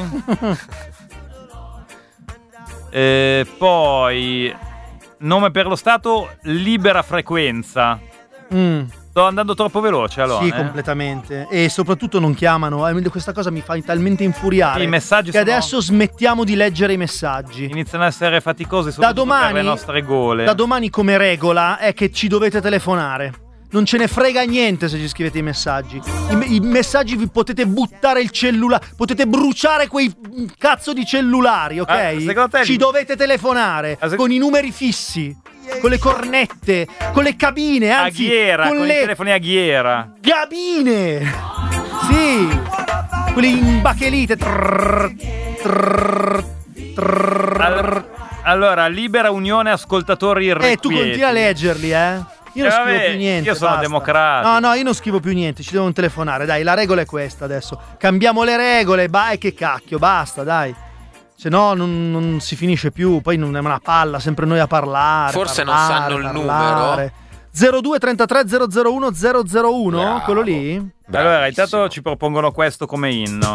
E poi nome per lo Stato, Libera Frequenza. Mm. Sto andando troppo veloce allora. Sì, eh? completamente. E soprattutto non chiamano. Eh, questa cosa mi fa talmente infuriare. I messaggi che sono... adesso smettiamo di leggere i messaggi. Iniziano a essere faticosi soprattutto da domani, per le nostre gole. Da domani come regola è che ci dovete telefonare. Non ce ne frega niente se ci scrivete i messaggi. I, i messaggi vi potete buttare il cellulare, potete bruciare quei cazzo di cellulari, ok? Ah, secondo te ci li... dovete telefonare ah, sec... con i numeri fissi, con le cornette, con le cabine, anzi, a ghiera, con, con le i telefoni a ghiera. Gabine! Sì! Quelli in bachelite. Trrr, trrr, trrr. Allora, allora, Libera Unione Ascoltatori Irrequieti. Eh, tu continui a leggerli, eh? Io non eh, scrivo vabbè, più niente. Io sono basta. democratico. No, no, io non scrivo più niente. Ci devono telefonare. Dai, la regola è questa adesso. Cambiamo le regole. Vai, che cacchio, basta, dai. Se no, non, non si finisce più. Poi non è una palla, sempre noi a parlare. Forse parlare, non sanno il parlare. numero. zero due trentatré zero zero uno zero zero uno, Bravo. quello lì. Allora, Bravissimo. intanto ci propongono questo come inno.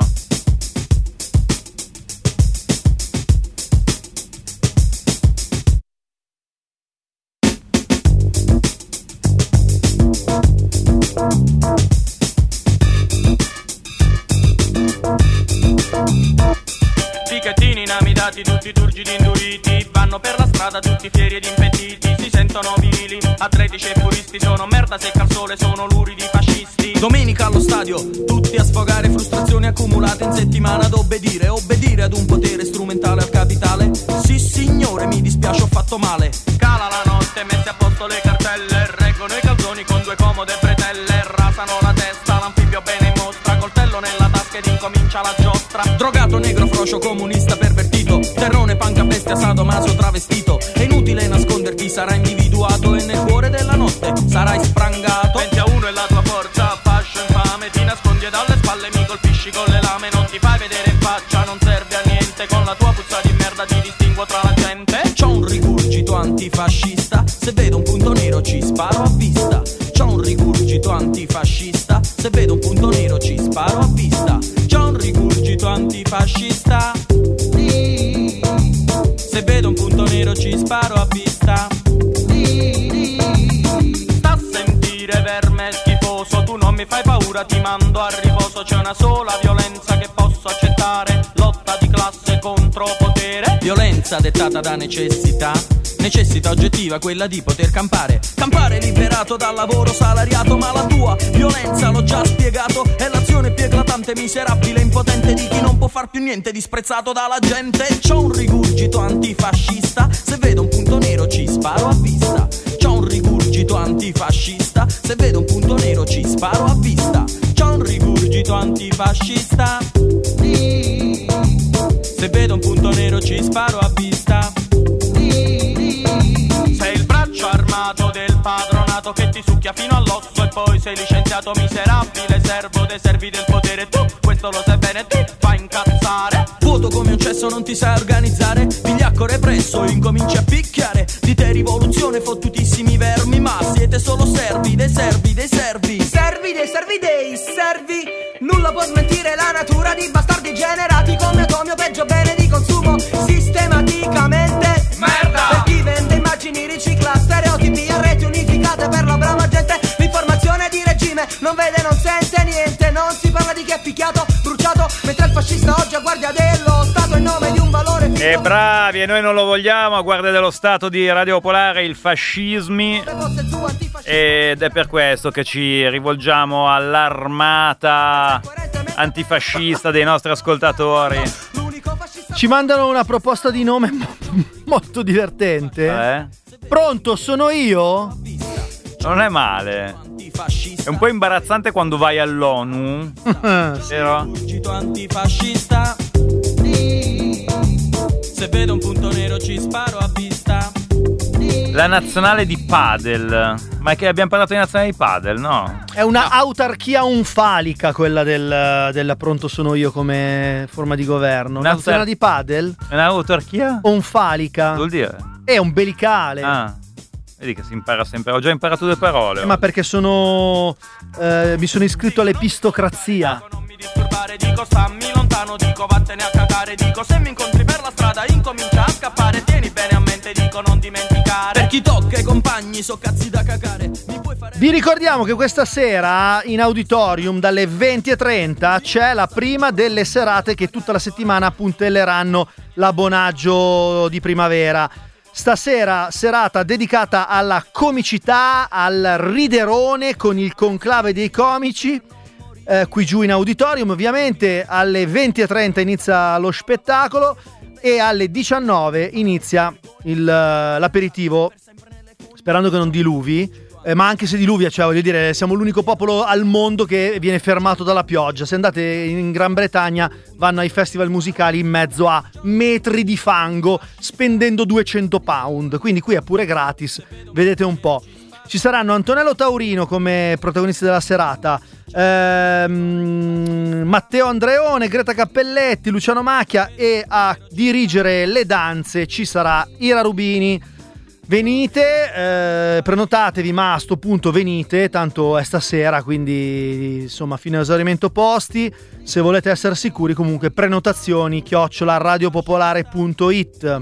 Ticchettini inamidati, tutti turgidi induriti, vanno per la strada tutti fieri ed impettiti, si sentono virili, atletici e puristi, sono merda secca al sole, sono luridi fascisti. Domenica allo stadio, tutti a sfogare frustrazioni accumulate in settimana ad obbedire, obbedire ad un potere strumentale al capitale. Sì signore, mi dispiace, ho fatto male. Cala la notte, mette a posto le cartelle, reggono i calzoni con due comode bretelle, rasano la testa, l'anfibio bene in mostra, coltello nella tasca ed incomincia la giostra. Drogato, negro, frocio, comunista, pervertito, terrone, panca, bestia, sadomaso, travestito. È inutile nasconderti, sarai individuato e nel cuore della notte sarai sprangato. venti a uno è la tua forza, fascio infame, ti nascondi e dalle spalle mi colpisci con le lame. Non ti fai vedere in faccia, non serve a niente, con la tua puzza di merda ti distinguo tra la gente. C'ho un rigurgito antifascista, se vedo un punto nero ci sparo a vista. C'ho un rigurgito antifascista, se vedo un punto nero ci sparo a vista. C'ho un rigurgito antifascista, se vedo un punto nero ci sparo a vista. Sta a sentire verme schifoso, tu non mi fai paura, ti mando a riposo. C'è una sola violenza che posso accettare, lotta di classe contro potere. Violenza dettata da necessità, necessità oggettiva, quella di poter campare. Campare liberato dal lavoro salariato, ma la tua violenza, l'ho già spiegato, è l'azione più eclatante, miserabile, impotente di chi non può far più niente, disprezzato dalla gente. C'ho un rigurgito antifascista, se vedo un punto nero ci sparo a vista. C'ho un rigurgito antifascista, se vedo un punto nero ci sparo a vista. C'ho un rigurgito antifascista, se vedo un punto nero ci sparo a vista. Sei il braccio armato del padronato che ti succhia fino all'osso e poi sei licenziato miserabile, servo dei servi del potere. Tu questo lo sai bene, ti fa incazzare. Vuoto come un cesso, non ti sai organizzare, vigliacco represso, incominci a picchiare. Di te rivoluzione, fottutissimi vermi, ma siete solo servi dei servi dei servi. Servi dei servi dei servi. Nulla può smentire la natura di bastardi generati come atomi o peggio bene di consumo sistematicamente. Merda! Per chi vende immagini, ricicla stereotipi a reti unificate per la brava gente. L'informazione di regime non vede, non sente niente. Non si parla di chi è picchiato, bruciato, mentre il fascista oggi a guardia dello Stato in nome di un valore finto. E bravi, e noi non lo vogliamo a guardia dello Stato di Radio Popolare, il fascismi. Ed è per questo che ci rivolgiamo all'armata antifascista dei nostri ascoltatori. Ci mandano una proposta di nome mo- molto divertente. Eh? Pronto, sono io? Non è male. È un po' imbarazzante quando vai all'ONU, vero? Cito antifascista. Se vedo un punto nero ci sparo a vista. La nazionale di padel. Ma è che abbiamo parlato di nazionale di padel, no? È una no. autarchia onfalica quella del, del pronto sono io come forma di governo. Una nazionale autar- di padel? È un'autarchia? Onfalica. Vuol dire? È umbilicale. Ah. Vedi che si impara sempre. Ho già imparato due parole. Eh, ma perché sono eh, mi sono iscritto all'epistocrazia. Non mi disturbare, dico stammi lontano, dico vattene a cagare, dico se mi incontri per la strada incomincia a scappare, tieni bene a mente, dico non dimenticare. Per chi tocca i compagni so cazzi da cagare. Mi puoi fare... Vi ricordiamo che questa sera in auditorium dalle venti e trenta c'è la prima delle serate che tutta la settimana puntelleranno l'abbonaggio di primavera. Stasera serata dedicata alla comicità, al riderone con il conclave dei comici, eh, qui giù in auditorium ovviamente. Alle venti e trenta inizia lo spettacolo e alle diciannove inizia il, l'aperitivo, sperando che non diluvi. Eh, ma anche se diluvia, cioè voglio dire, siamo l'unico popolo al mondo che viene fermato dalla pioggia. Se andate in Gran Bretagna vanno ai festival musicali in mezzo a metri di fango spendendo duecento pound, quindi qui è pure gratis, vedete un po'. Ci saranno Antonello Taurino come protagonisti della serata, ehm, Matteo Andreone, Greta Cappelletti, Luciano Macchia, e a dirigere le danze ci sarà Ira Rubini. Venite, eh, prenotatevi, ma a sto punto venite, tanto è stasera, quindi insomma fino a esaurimento posti. Se volete essere sicuri, comunque prenotazioni chiocciola radiopopolare punto it.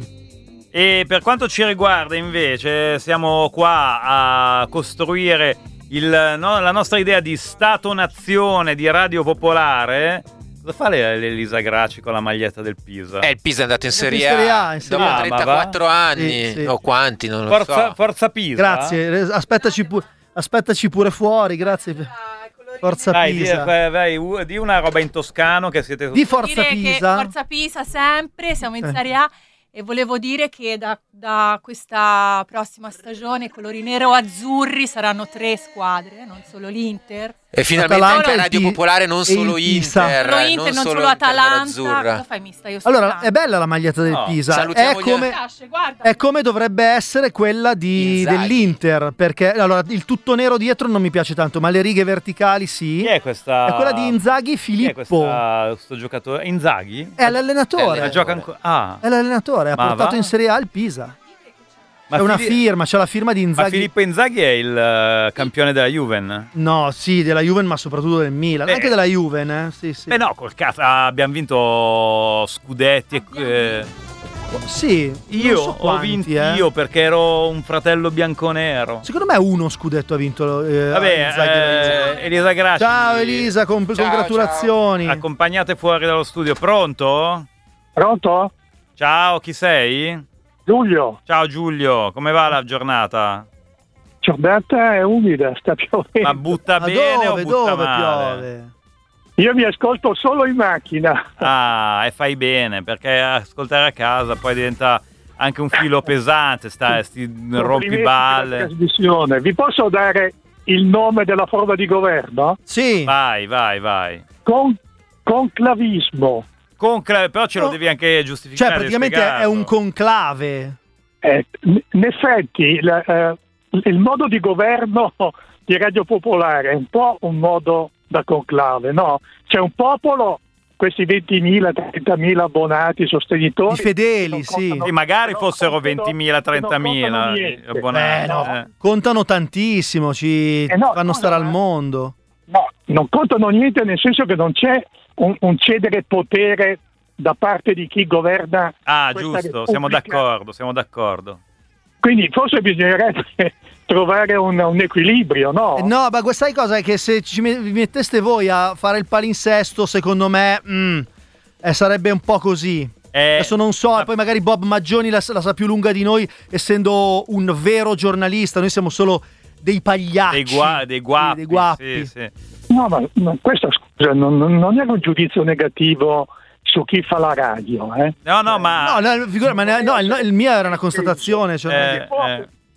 E per quanto ci riguarda invece siamo qua a costruire il, no, la nostra idea di Stato-Nazione di Radio Popolare. Cosa fa l'Elisa Graci con la maglietta del Pisa? Eh, il Pisa è andato in Serie A, in Serie A, in Serie dopo A, trentaquattro anni, sì, sì. o quanti, non lo Forza, so. Forza Pisa. Grazie, aspettaci, pu- aspettaci pure fuori, grazie. Forza Dai, Pisa. Di, vai, di una roba in toscano che siete... Di Forza dire Pisa. Che Forza Pisa sempre, siamo in Eh. Serie A. E volevo dire che da, da questa prossima stagione colori nero-azzurri saranno tre squadre, non solo l'Inter. E finalmente Atalanta anche Radio e il Pi- Popolare, non e solo il Pisa. Inter, Solo Inter, non solo Atalanta. Cosa fai, mista? Io sto Allora, stanca. è bella la maglietta del No, Pisa. È salutiamo gli- come, Piace, guarda. è come dovrebbe essere quella di, Inzaghi. dell'Inter. Perché allora il tutto nero dietro non mi piace tanto, ma le righe verticali sì. Chi è questa? È quella di Inzaghi Chi è Filippo. questa, questo giocatore? Inzaghi? È l'allenatore. È Ma gioca ancora... Ah. È l'allenatore, ha Ma portato va? in Serie A il Pisa. Ma è una Fili- firma, c'è la firma di Ma Inzaghi. Filippo Inzaghi è il eh, campione della Juven? No, sì, della Juven, ma soprattutto del Milan. Eh. Anche della Juven, eh? Sì, sì. Beh no, col cazzo, abbiamo vinto scudetti e... eh, Sì, io non so ho quanti, vinto eh. io perché ero un fratello bianconero. Secondo me uno scudetto ha vinto eh, Vabbè, Inzaghi della Juve. eh, Elisa Graci. Ciao Elisa, com- Ciao, congratulazioni. Accompagnate fuori dallo studio. Pronto? Pronto? Ciao, chi sei? Giulio, Ciao Giulio, come va la giornata? giornata è umida, sta piovendo. Ma butta Ma bene dove, o butta dove male? piove? Io mi ascolto solo in macchina. Ah, e fai bene, perché ascoltare a casa poi diventa anche un filo pesante, stai, sti rompiballe. Trasmissione. Vi posso dare il nome della forma di governo? Sì. Vai, vai, vai. Con, conclavismo. Concla- però ce lo No. devi anche giustificare. Cioè, praticamente spiegarlo. è un conclave. Eh, in effetti, il, eh, il modo di governo di Radio Popolare è un po' un modo da conclave, no? C'è un popolo, questi ventimila, trentamila abbonati, sostenitori. I fedeli, non sì. contano- Sì, magari non fossero contano- ventimila, trentamila non contano niente. abbonati. Eh, no. Eh. Contano tantissimo, ci Eh no, fanno no, stare no, al eh. mondo. No, non contano niente, nel senso che non c'è un, un cedere potere da parte di chi governa. Ah, questa giusto, siamo Repubblica. d'accordo, siamo d'accordo. Quindi forse bisognerebbe trovare un, un equilibrio, no? Eh, No, ma sai cosa? È che se ci me- vi metteste voi a fare il palinsesto, secondo me mm, eh, sarebbe un po' così. Eh, Adesso non so, ma- poi magari Bob Maggioni la, la sa più lunga di noi, essendo un vero giornalista. Noi siamo solo dei pagliacci. Dei, gua- dei guappi. Sì, dei guappi. Sì, sì. No, ma, ma questo scusa, non, non- non è un giudizio negativo su chi fa la radio, eh? No, no, ma... No, no, figura, ma ne- no, il, no, il mio era una constatazione. Cioè, Eh, può, eh.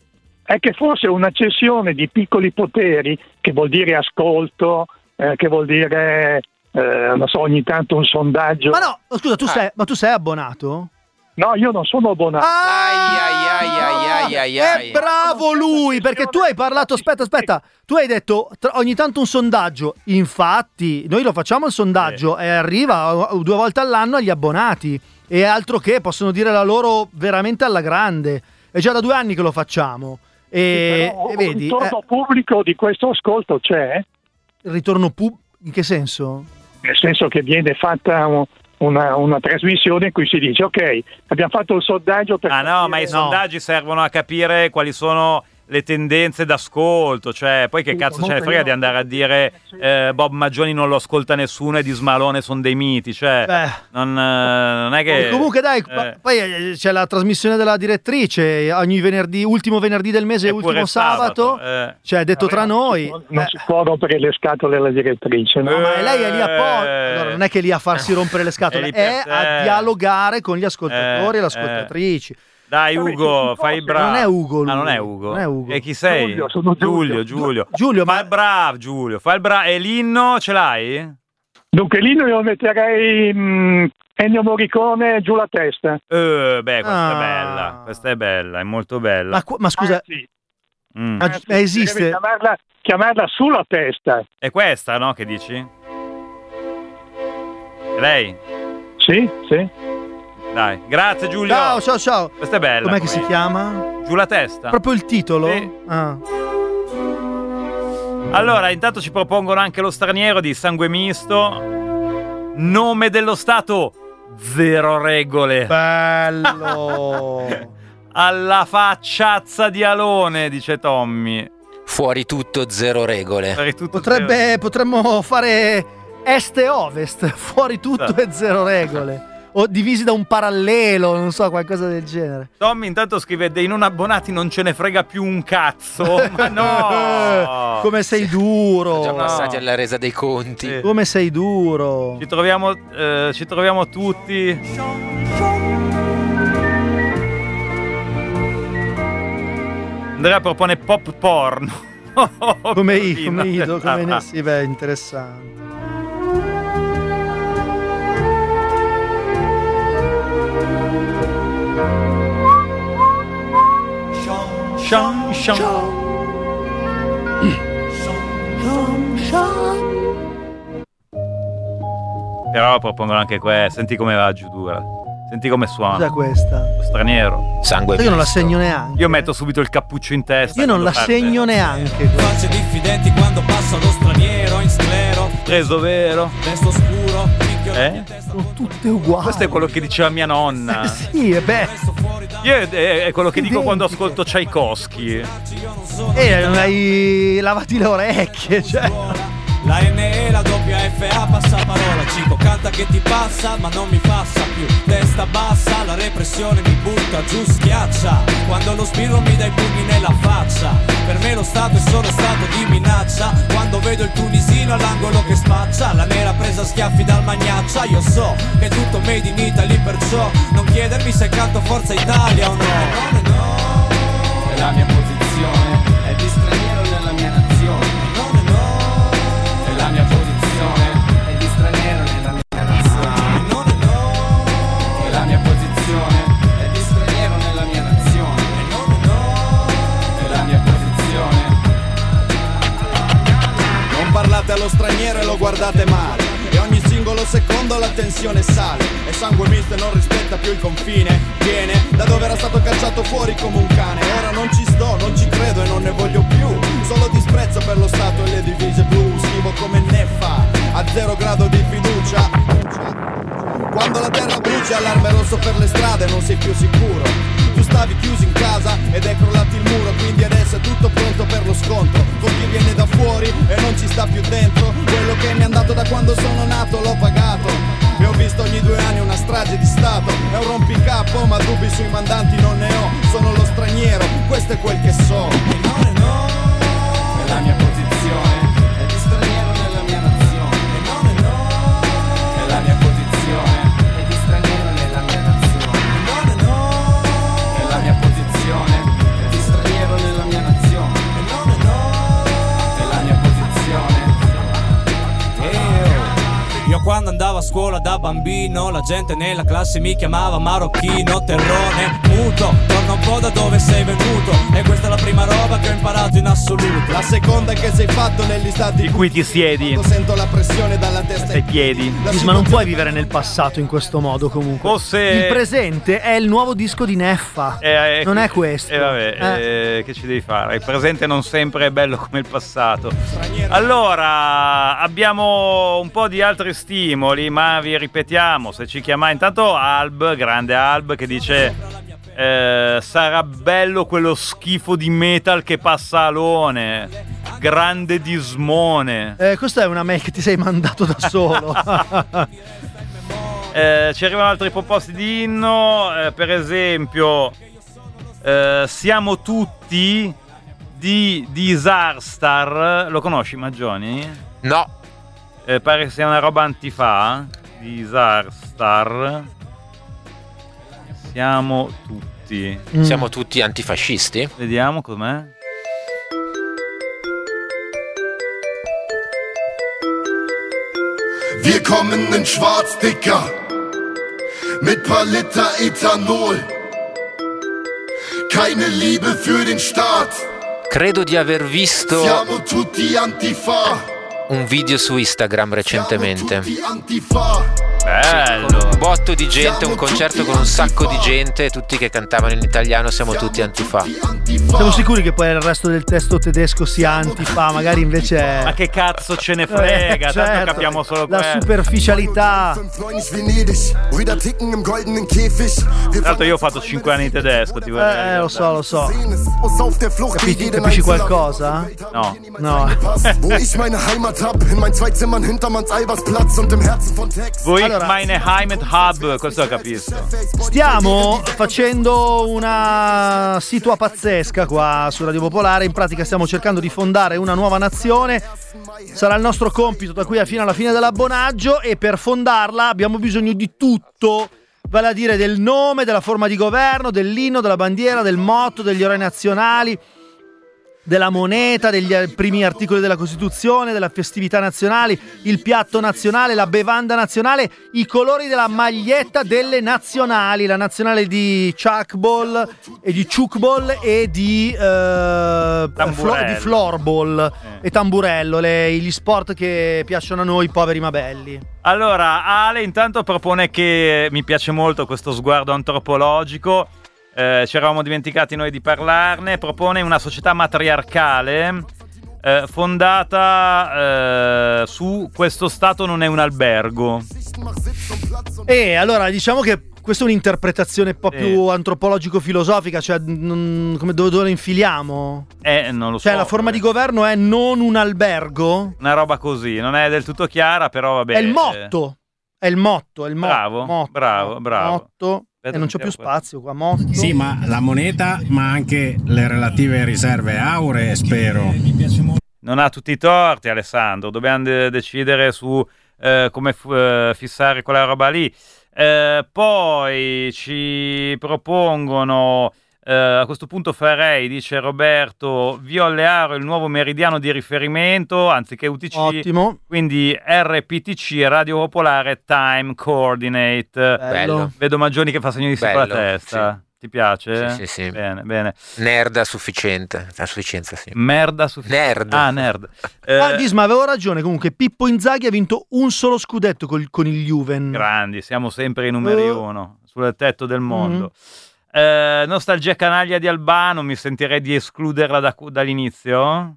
è che forse una cessione di piccoli poteri, che vuol dire ascolto, eh, che vuol dire, eh, non so, ogni tanto un sondaggio. Ma no, scusa, tu sei, ma tu sei abbonato? No, io non sono abbonato. Ah, ai, ai, ai, ai, ai. È bravo lui, perché tu hai parlato, aspetta, aspetta, tu hai detto tra- ogni tanto un sondaggio. Infatti, noi lo facciamo il sondaggio e arriva due volte all'anno agli abbonati. E altro che, possono dire la loro veramente alla grande. È già da due anni che lo facciamo. E, Però e vedi, il ritorno eh, pubblico di questo ascolto c'è? il ritorno pubblico, in che senso? Nel senso che viene fatta un- una, una trasmissione in cui si dice ok, abbiamo fatto il sondaggio per Ah no, ma i capire- sondaggi servono a capire quali sono le tendenze d'ascolto, cioè poi che Sì, cazzo ce ne comunque frega io- di andare a dire eh, Bob Maggioni non lo ascolta nessuno e di Smalone sono dei miti, cioè Beh. non, eh, non è che... Comunque dai, eh, poi eh, c'è la trasmissione della direttrice ogni venerdì, ultimo venerdì del mese e Eppure ultimo sabato, eh. cioè detto tra noi. non si può rompere le scatole alla direttrice, no? No, ma lei è lì apposta, allora, non è che è lì a farsi rompere le scatole, È lì per è te. a dialogare con gli ascoltatori Eh, e le ascoltatrici. Dai Ugo, fai il bravo. Non è Ugo lui. Ah, non è Ugo. Non è Ugo. E chi sei? Giulio, sono Giulio, Giulio. Giulio. Giulio, Fai ma il bravo, Giulio. Fai il bravo. E l'inno ce l'hai? Dunque lì io metterei mh, Ennio Morricone giù la testa. Eh, beh, questa Ah. è bella. Questa è bella, è molto bella. ma, qu- ma scusa, Anzi, Mm. ma anzi, ma esiste? devi chiamarla, chiamarla sulla testa. È questa, no? Che dici? È lei? Sì, sì. Dai, grazie Giulio. Ciao, ciao, ciao. Questa è bella. Com'è che si poi. chiama? Giù la testa. Proprio il titolo? Sì. Ah. Allora, intanto ci propongono anche lo straniero di sangue misto. Nome dello Stato: zero regole. Bello. Alla facciazza di Alone, dice Tommy. Fuori tutto, zero regole. Per tutto Potrebbe, potremmo fare est e ovest, fuori tutto Sì. e zero regole. O divisi da un parallelo, non so, qualcosa del genere. Tommy intanto scrive: dei non abbonati non ce ne frega più un cazzo. Ma no! Come sei duro. Già no. passati alla resa dei conti. Sì. Come sei duro. Ci troviamo, eh, ci troviamo tutti. Andrea propone pop porno. Come i, Così, come no? i, come Ah, i, sì, beh, interessante. Shan, shan. Però propongono anche questo. Senti come va giù dura. Senti come suona. Cos'è questa? Lo straniero. Sangue Io non la misto. segno neanche. Io metto subito il cappuccio in testa. Io non quando la parte. segno neanche. Facce diffidenti quando passa lo straniero in sclero. Preso vero? Testo scuro, picchio la Eh? mia testa. Sono tutte uguali. Questo è quello che diceva mia nonna. Sì, e beh. Io è, è- è quello che dico quando Identiche. ascolto Tchaikovsky. E non hai lavati le orecchie, cioè. La N e la doppia F A passaparola. Cico canta che ti passa ma non mi passa più. Testa bassa, la repressione mi butta giù, schiaccia. Quando lo spirito mi dà i pugni nella faccia. Per me lo Stato è solo stato di minaccia. Quando vedo il tunisino all'angolo che spaccia. La nera presa a schiaffi dal magnaccia. Io so che è tutto made in Italy, perciò non chiedermi se canto Forza Italia o no. No, no, È la mia posizione, è di straniero nella mia nazione. no, no, È la mia posizione, è di straniero nella mia nazione. no, no, no. È la mia posizione, è di straniero nella mia nazione. È la mia posizione. Non parlate allo straniero e lo guardate male. E ogni singolo secondo la tensione sale. E sangue misto e non rispetta più il confine. Viene da dove era stato cacciato fuori come un cane. Ora non ci sto, non ci credo e non ne voglio più. Solo disprezzo per lo Stato e le divise blu. Schivo come neffa, a zero grado di fiducia. Quando la terra brucia, allarme rosso per le strade, non sei più sicuro. Tu stavi chiuso in casa ed è crollato il muro, quindi adesso è tutto pronto per lo scontro. Con chi viene da fuori e non ci sta più dentro. Quello che mi è andato da quando sono nato l'ho pagato. E ho visto ogni due anni una strage di Stato. È un rompicapo ma dubbi sui mandanti non ne ho. Sono lo straniero, questo è quel che so. È la mia posizione, è di straniero nella mia nazione. È la mia posizione, è di straniero nella mia nazione. È la mia posizione, è di straniero nella mia nazione. scuola da bambino, la gente nella classe mi chiamava marocchino, terrone, muto, torna un po' da dove sei venuto, e questa è la prima roba che ho imparato in assoluto. La seconda è che sei fatto negli stati di cui ti siedi, sento la pressione dalla testa ai piedi. Ma non puoi vivere nel passato in questo modo comunque. Fosse... Il presente è il nuovo disco di Neffa, eh, eh, non è questo. E eh, vabbè, eh. Eh, che ci devi fare? Il presente non sempre è bello come il passato. Allora, abbiamo un po' di altri stimoli, ma vi ripetiamo, se ci chiama intanto Alb, grande Alb, che dice eh, sarà bello quello schifo di metal che passa Alone, grande dismone. Eh, questa è una mail che ti sei mandato da solo. eh, ci arrivano altri proposti di inno, eh, per esempio eh, Siamo tutti di Disarstar. Lo conosci, Maggioni? No. Eh, pare che sia una roba antifa. Disarstar. Siamo tutti. Mm. Siamo tutti antifascisti? Vediamo com'è. Wir kommen in schwarz, Dicker, mit paar Liter Ethanol. Keine Liebe für den Staat. Credo di aver visto Siamo tutti antifa. un video su Instagram recentemente. Bello. Con un botto di gente, un concerto con un sacco di gente, tutti che cantavano in italiano Siamo tutti antifa. Siamo sicuri che poi il resto del testo tedesco sia antifa, magari invece è... Ma che cazzo ce ne frega, eh, tanto certo, capiamo solo la quello. superficialità. Tra l'altro io ho fatto cinque anni in tedesco, ti vorrei Eh, dire. lo so, lo so. Capisci, capisci qualcosa? No. No. Voi Allora, meine Heimat Hub, questo lo capisco. stiamo facendo una situa pazzesca qua su Radio Popolare. In pratica stiamo cercando di fondare una nuova nazione. Sarà il nostro compito da qui fino alla fine dell'abbonaggio, e per fondarla abbiamo bisogno di tutto, vale a dire del nome, della forma di governo, dell'inno, della bandiera, del motto, degli eroi nazionali, della moneta, degli primi articoli della Costituzione, della festività nazionali, il piatto nazionale, la bevanda nazionale, i colori della maglietta delle nazionali, la nazionale di chuckball e di chuckball e di, eh, flo- di floorball eh. e tamburello, le, gli sport che piacciono a noi poveri ma belli. Allora, Ale intanto propone, che mi piace molto questo sguardo antropologico, eh, ci eravamo dimenticati noi di parlarne, propone una società matriarcale eh, fondata eh, su questo stato non è un albergo. E allora diciamo che questa è un'interpretazione un po' più Eh. antropologico-filosofica, cioè non, come dove, dove lo infiliamo? Eh, non lo so. Cioè la forma di governo è non un albergo? Una roba così, non è del tutto chiara, però vabbè. È il motto, è il motto, è il motto. Bravo, motto, bravo, bravo. Motto. E non c'è più spazio qua, motto. Sì, ma la moneta, ma anche le relative riserve auree, spero. Non ha tutti i torti, Alessandro. Dobbiamo de- decidere su eh, come f- eh, fissare quella roba lì. Eh, poi ci propongono, eh, a questo punto farei, dice Roberto, Viollearo il nuovo meridiano di riferimento anziché U T C. Ottimo. Quindi R P T C, Radio Popolare Time Coordinate. Bello. Vedo Maggioni che fa segno di sì con la Bello, testa. Ti piace? Sì, sì, sì. Bene, bene. Nerd a sufficiente, a sufficienza, sì. Merda sufficiente. Nerd. Ah, nerd. Eh, Ah, Disma, avevo ragione. Comunque, Pippo Inzaghi ha vinto un solo scudetto col- con il Juven. Grandi, siamo sempre i numeri Oh. uno sul tetto del mondo. Eh, nostalgia canaglia di Albano, mi sentirei di escluderla da- dall'inizio?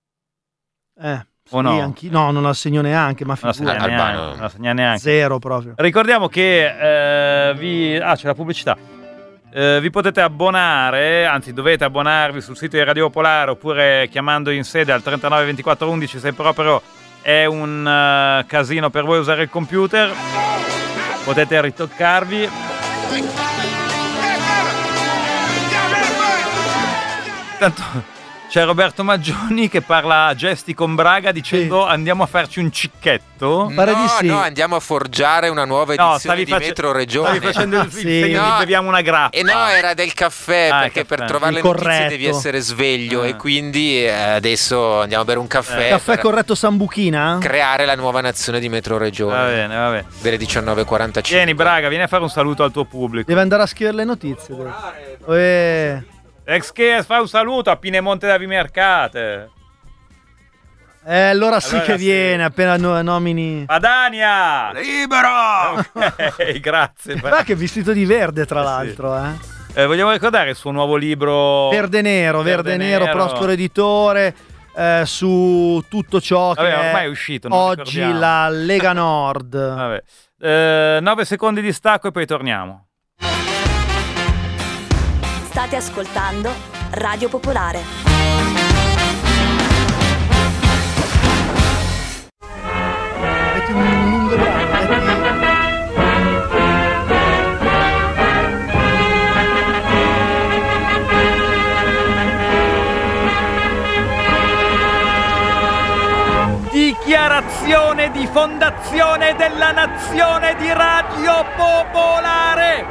Eh, O sì, no? anche- no, non la segno neanche, ma Non la segna figurati. neanche, non la segna neanche. Zero proprio. Ricordiamo che eh, vi... Ah, c'è la pubblicità. Eh, vi potete abbonare, anzi dovete abbonarvi sul sito di Radio Popolare oppure chiamando in sede al trentanove ventiquattro undici se proprio è un uh, casino per voi usare il computer. Potete ritoccarvi. Tanto C'è Roberto Maggioni che parla a gesti con Braga dicendo sì. andiamo a farci un cicchetto. No, di sì. no, andiamo a forgiare una nuova edizione no, di face- Metro Regione. Stavi facendo il sì. segno no, di beviamo una grappa. E no, era del caffè, ah, perché caffè. per trovare il le notizie corretto. devi essere sveglio ah. e quindi eh, adesso andiamo a bere un caffè. Eh. Caffè per corretto Sambuchina? creare la nuova nazione di Metro Regione. Va bene, va bene. Delle diciannove e quarantacinque. Vieni Braga, vieni a fare un saluto al tuo pubblico. Deve andare a scrivere le notizie. Deve. Ex che fa un saluto a Pinemonte da Vimercate. Eh, allora sì allora che sì. viene appena no- nomini. Padania! Libero! Ok, grazie. Guarda che vestito di verde, tra Eh, l'altro. Eh. Eh, vogliamo ricordare il suo nuovo libro Verde Nero, Verde, Verde Nero, Nero. Prospero Editore. Eh, su tutto ciò che Vabbè, ormai è uscito, non oggi ricordiamo. la Lega Nord. Vabbè. Eh, nove secondi di stacco e poi torniamo. State ascoltando Radio Popolare. Metti un lungo brano, metti... Dichiarazione di fondazione della nazione di Radio Popolare.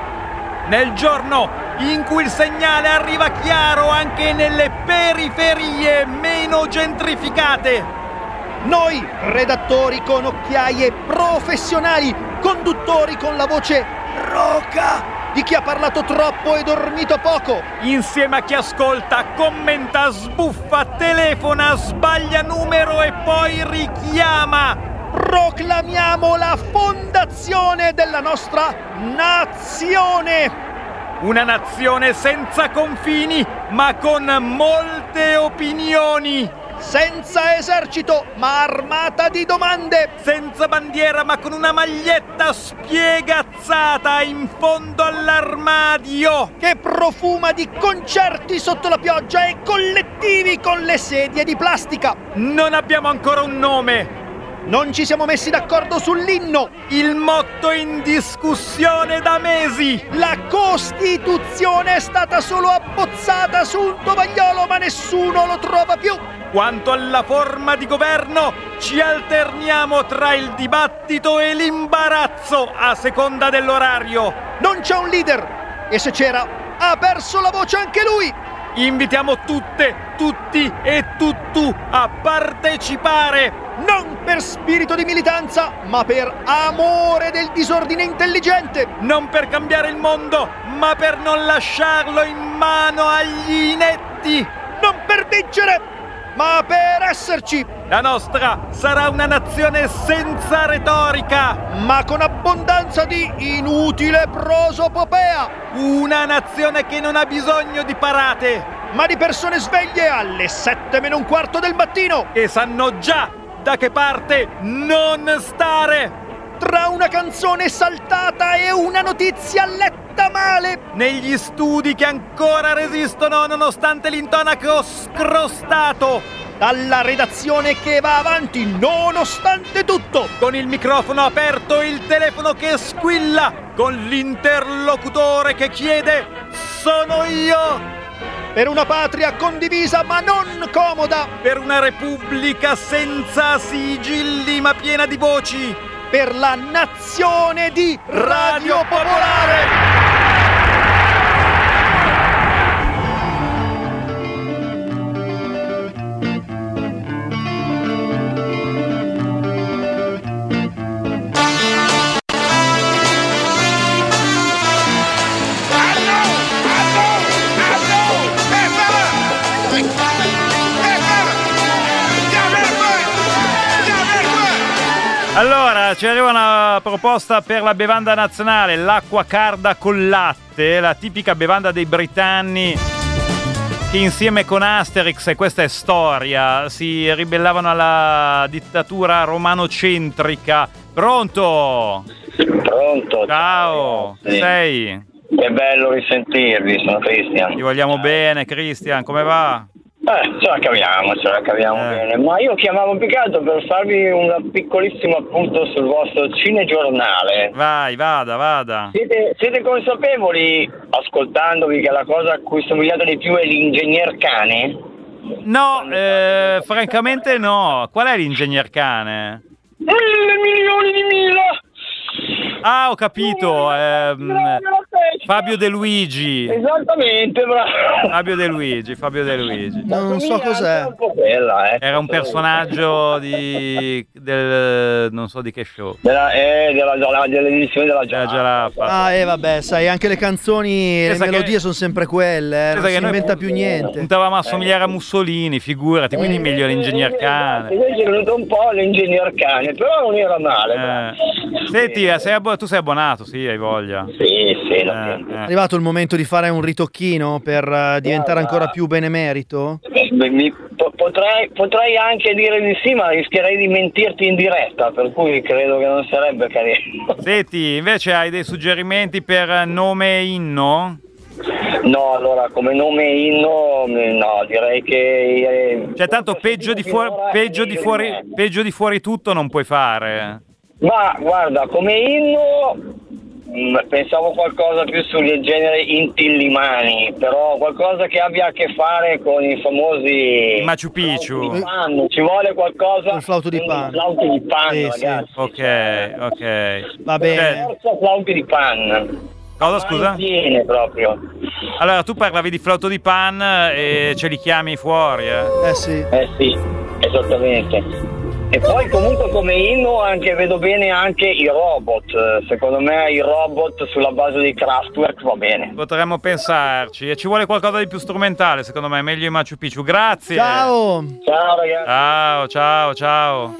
Nel giorno in cui il segnale arriva chiaro anche nelle periferie meno gentrificate. Noi, redattori con occhiaie professionali, conduttori con la voce roca di chi ha parlato troppo e dormito poco, insieme a chi ascolta, commenta, sbuffa, telefona, sbaglia numero e poi richiama, proclamiamo la fondazione della nostra nazione. Una nazione senza confini, ma con molte opinioni. Senza esercito, ma armata di domande. Senza bandiera, ma con una maglietta spiegazzata in fondo all'armadio. Che profuma di concerti sotto la pioggia e collettivi con le sedie di plastica. Non abbiamo ancora un nome. Non ci siamo messi d'accordo sull'inno. Il motto in discussione da mesi. La Costituzione è stata solo abbozzata su un tovagliolo, ma nessuno lo trova più. Quanto alla forma di governo, ci alterniamo tra il dibattito e l'imbarazzo a seconda dell'orario. Non c'è un leader e se c'era, ha perso la voce anche lui. Invitiamo tutte, tutti e tuttu a partecipare. Non per spirito di militanza, ma per amore del disordine intelligente. Non per cambiare il mondo, ma per non lasciarlo in mano agli inetti. Non per vincere, ma per esserci. La nostra sarà una nazione senza retorica, ma con abbondanza di inutile prosopopea. Una nazione che non ha bisogno di parate, ma di persone sveglie alle sette meno un quarto del mattino, che sanno già da che parte non stare. Tra una canzone saltata e una notizia letta male. Negli studi che ancora resistono nonostante l'intonaco scrostato. Dalla redazione che va avanti nonostante tutto. Con il microfono aperto e il telefono che squilla. Con l'interlocutore che chiede: sono io. Per una patria condivisa ma non comoda. Per una repubblica senza sigilli ma piena di voci. Per la nazione di Radio Popolare. Allora, ci arriva una proposta per la bevanda nazionale, l'acqua carda col latte, la tipica bevanda dei britanni che insieme con Asterix, e questa è storia, si ribellavano alla dittatura romanocentrica. Pronto? Pronto. Ciao, sì. sei? Che bello risentirvi, sono Cristian. Ti vogliamo bene, Cristian, come va? Eh, ce la caviamo, ce la caviamo eh. bene. Ma io chiamavo più che altro per farvi un piccolissimo appunto sul vostro cinegiornale. Vai, vada, vada. Siete, siete consapevoli, ascoltandovi, che la cosa a cui somigliate di più è l'ingegner cane? No, eh, francamente no. Qual è l'ingegner cane? Mille milioni di mila! Ah, ho capito. ehm, Fabio De Luigi. Esattamente, bravo. Fabio De Luigi, Fabio De Luigi. Non so cos'è. Bella, eh. Era un personaggio di del non so di che show. Della, eh, della, della, dell'edizione della Giraffa. Ah, e eh, vabbè, sai, anche le canzoni, Pensa le melodie che- sono sempre quelle, eh, non Pensa si che noi inventa più niente. Puntavamo a assomigliare a Mussolini, figurati, quindi meglio l'ingegner cane. Invece è venuto un po' l'ingegner cane, però non era male. Eh. Senti, eh, sei abbo- tu sei abbonato, sì, hai voglia. Sì, sì, Eh, È eh. arrivato il momento di fare un ritocchino per eh, diventare ancora più benemerito? Beh, mi- po- potrei, potrei anche dire di sì, ma rischierei di mentirti in diretta, per cui credo che non sarebbe carino. Senti, invece hai dei suggerimenti per nome e inno? No, allora, come nome inno, no, direi che... eh, Cioè, tanto peggio di, fuori, peggio, di fuori, peggio di fuori tutto non puoi fare. Ma guarda, come inno mh, pensavo qualcosa più sul genere Inti-Illimani, però qualcosa che abbia a che fare con i famosi Machu Picchu. flauti di Pan. Ci vuole qualcosa Il flauto di con i Pan. flauti di Pan, Sì, sì. ragazzi. Ok, ok. Va bene. Forza flauti di Pan. Cosa, scusa? Viene proprio. Allora, tu parlavi di flauto di pan e ce li chiami fuori, eh? Eh sì. Eh sì, esattamente. E poi comunque come inno anche vedo bene anche i robot. Secondo me i robot sulla base di Kraftwerk va bene. Potremmo pensarci. E ci vuole qualcosa di più strumentale, secondo me. Meglio i Machu Picchu. Grazie. Ciao. Ciao ragazzi. Ciao, ciao, ciao.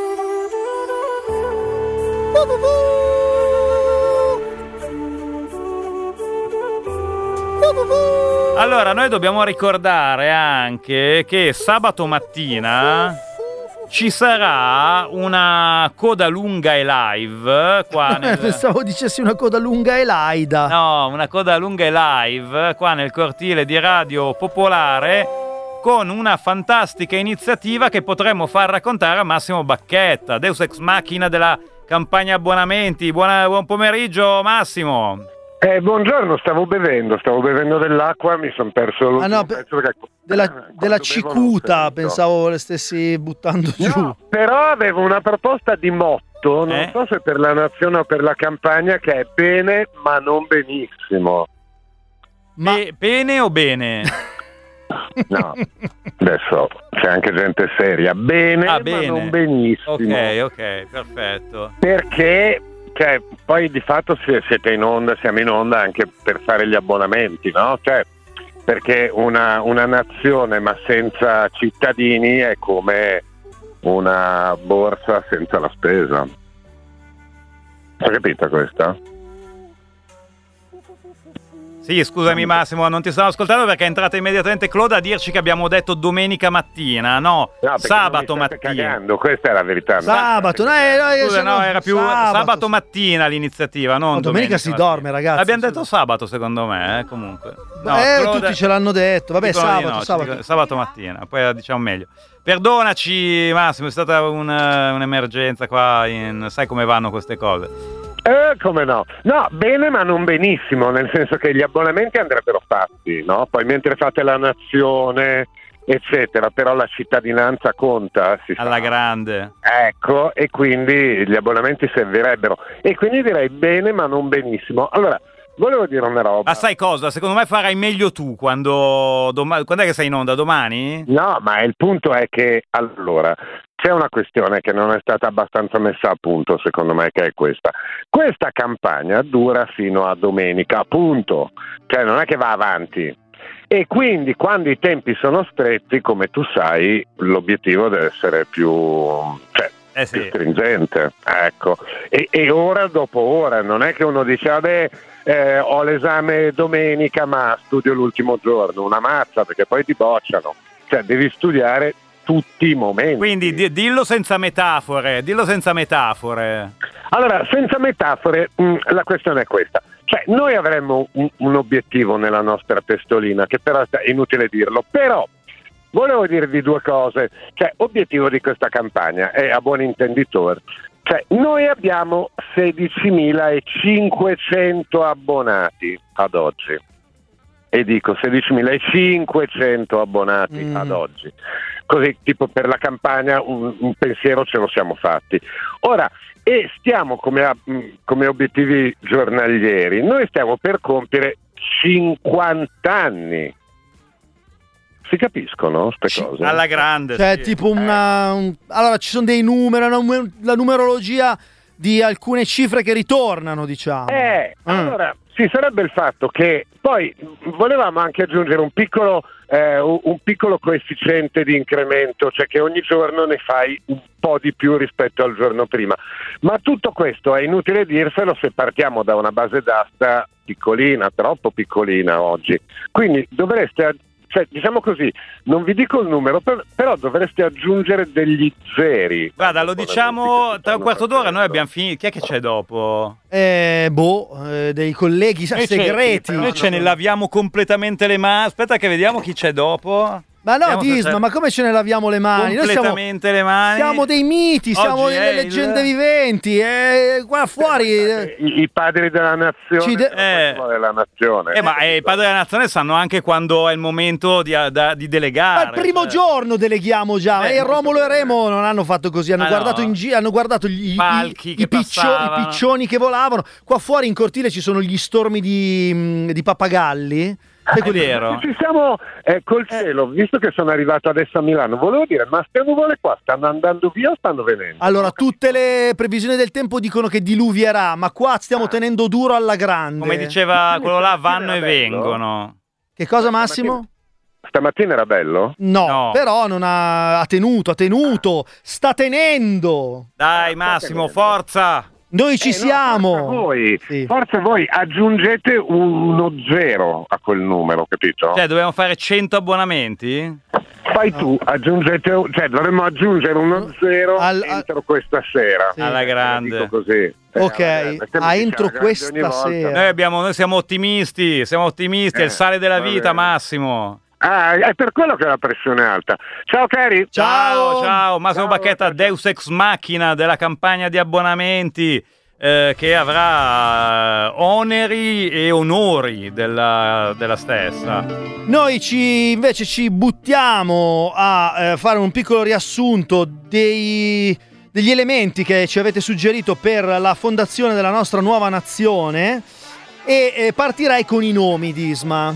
Allora, noi dobbiamo ricordare anche che sabato mattina ci sarà una coda lunga e live qua nel... Pensavo dicessi una coda lunga e laida. No, una coda lunga e live qua nel cortile di Radio Popolare con una fantastica iniziativa che potremmo far raccontare a Massimo Bacchetta, Deus Ex Machina della campagna abbonamenti. Buona, buon pomeriggio Massimo. Eh, buongiorno, stavo bevendo, stavo bevendo dell'acqua, mi sono perso l'ultimo Ah, no, per- pezzo perché Della, quando della bevo non cicuta, sento. pensavo le stessi buttando giù. No, però avevo una proposta di motto, non Eh? so se per la nazione o per la campagna, che è bene ma non benissimo. Ma Be- bene o bene? No, adesso c'è anche gente seria, bene, Ah, bene. ma non benissimo. Ok, ok, perfetto. Perché cioè, poi di fatto si- siete in onda, siamo in onda anche per fare gli abbonamenti, no? Cioè, perché una, una nazione ma senza cittadini è come una borsa senza la spesa. Hai capito questa? Sì, scusami Massimo, non ti stavo ascoltando perché è entrata immediatamente Claude a dirci che abbiamo detto domenica mattina, no, No, perché sabato non mi state mattina. cagando, questa è la verità. Sabato, no, eh, no, Scusa, siamo- no, era più sabato, sabato. mattina l'iniziativa, non No, domenica si mattina. dorme, ragazzi. Abbiamo detto sabato secondo me, eh, comunque. No, eh, Claude- tutti ce l'hanno detto. Vabbè, dicono di sabato, no, ci sabato. dicono- sabato mattina, poi la diciamo meglio. Perdonaci Massimo, è stata un- un'emergenza qua, in, sai come vanno queste cose. Eh, come no? No, bene ma non benissimo, nel senso che gli abbonamenti andrebbero fatti, no? Poi mentre fate la nazione, eccetera, però la cittadinanza conta, si Alla sa. grande. Ecco, e quindi gli abbonamenti servirebbero. E quindi direi bene ma non benissimo. Allora, volevo dire una roba. Ma sai cosa? Secondo me farai meglio tu quando... Doma- quando è che sei in onda? Domani? No, ma il punto è che, allora, c'è una questione che non è stata abbastanza messa a punto, secondo me, che è questa. Questa campagna dura fino a domenica, appunto. Cioè, non è che va avanti. E quindi, quando i tempi sono stretti, come tu sai, l'obiettivo deve essere più... Cioè, Eh sì. più stringente, ecco. E, e ora dopo ora, non è che uno dice, vabbè, eh, ho l'esame domenica, ma studio l'ultimo giorno, una mazza, perché poi ti bocciano. Cioè, devi studiare tutti i momenti. Quindi di- dillo senza metafore, dillo senza metafore. Allora, senza metafore, mh, la questione è questa. Cioè, noi avremmo un, un obiettivo nella nostra testolina, che però è inutile dirlo, però volevo dirvi due cose. Cioè, obiettivo di questa campagna è, a buon intenditore, cioè, noi abbiamo sedicimilacinquecento abbonati ad oggi. e dico sedicimilacinquecento abbonati Mm. ad oggi. Così, tipo per la campagna, un, un pensiero ce lo siamo fatti. Ora, e stiamo come, a- mh, come obiettivi giornalieri, noi stiamo per compiere cinquanta anni. Si capiscono queste cose? Alla grande. Cioè, sì. tipo una. un- Allora, ci sono dei numeri, una numer- la numerologia di alcune cifre che ritornano, diciamo. Eh, Mm. allora, ci sarebbe il fatto che poi volevamo anche aggiungere un piccolo, eh, un un piccolo coefficiente di incremento, cioè che ogni giorno ne fai un po' di più rispetto al giorno prima. Ma tutto questo è inutile dirselo se partiamo da una base d'asta piccolina, troppo piccolina oggi. Quindi dovreste, ag- cioè, diciamo così, non vi dico il numero, per- però dovreste aggiungere degli zeri. Guarda, lo diciamo tra un quarto d'ora, noi abbiamo finito. Chi è che c'è dopo? Eh, boh, eh, dei colleghi sa- Noi ce- segreti. Noi ce ne laviamo completamente le mani. Aspetta che vediamo chi c'è dopo. Ma no, Vediamo se Disma, c'è- ma come ce ne laviamo le mani? Noi siamo, completamente le mani. siamo dei miti, siamo Oggi delle è il- leggende viventi. E qua fuori. eh, I, i padri della nazione, Ci de- sono quello della nazione. Eh, ma eh, i padri della nazione sanno anche quando è il momento di, da- di delegare. Ma il primo cioè. giorno deleghiamo già. Eh, e Romolo e Remo non hanno fatto così. Hanno Ah, guardato no. in giro, hanno guardato gli, i, Palchi i- che i piccio- passavano. i piccioni che volavano. Qua fuori in cortile ci sono gli stormi di, mh, di pappagalli. Sai È quelli- vero. Ci siamo eh, col cielo, visto che sono arrivato adesso a Milano, volevo dire, ma queste nuvole qua stanno andando via o stanno venendo? Allora, tutte le previsioni del tempo dicono che diluvierà, ma qua stiamo tenendo duro alla grande. Come diceva quello là, vanno e era bello. vengono. Che cosa, Massimo? Stamattina era bello? No, No. però non ha, ha tenuto, ha tenuto, sta tenendo. Dai Massimo, forza! Noi ci Eh, no, siamo. forza voi, Sì. forza voi, aggiungete uno zero a quel numero, capito? Cioè, dobbiamo fare cento abbonamenti? Fai tu, aggiungete, cioè dovremmo aggiungere uno zero Al- entro questa sera. Alla grande. Dico così. Eh, Ok, vabbè, perché ah, mi entro dice, ragazzi, ogni questa volta. sera. Noi, abbiamo, noi siamo ottimisti, siamo ottimisti, è il Eh, sale della va vita, bene. Massimo. Ah, è per quello che la pressione è alta. Ciao cari. Ciao, ciao, Massimo Ciao, Bacchetta, ciao. Deus Ex Machina della campagna di abbonamenti eh, che avrà oneri e onori della, della stessa. Noi ci, invece ci buttiamo a eh, fare un piccolo riassunto dei, degli elementi che ci avete suggerito per la fondazione della nostra nuova nazione e eh, partirei con i nomi, Disma.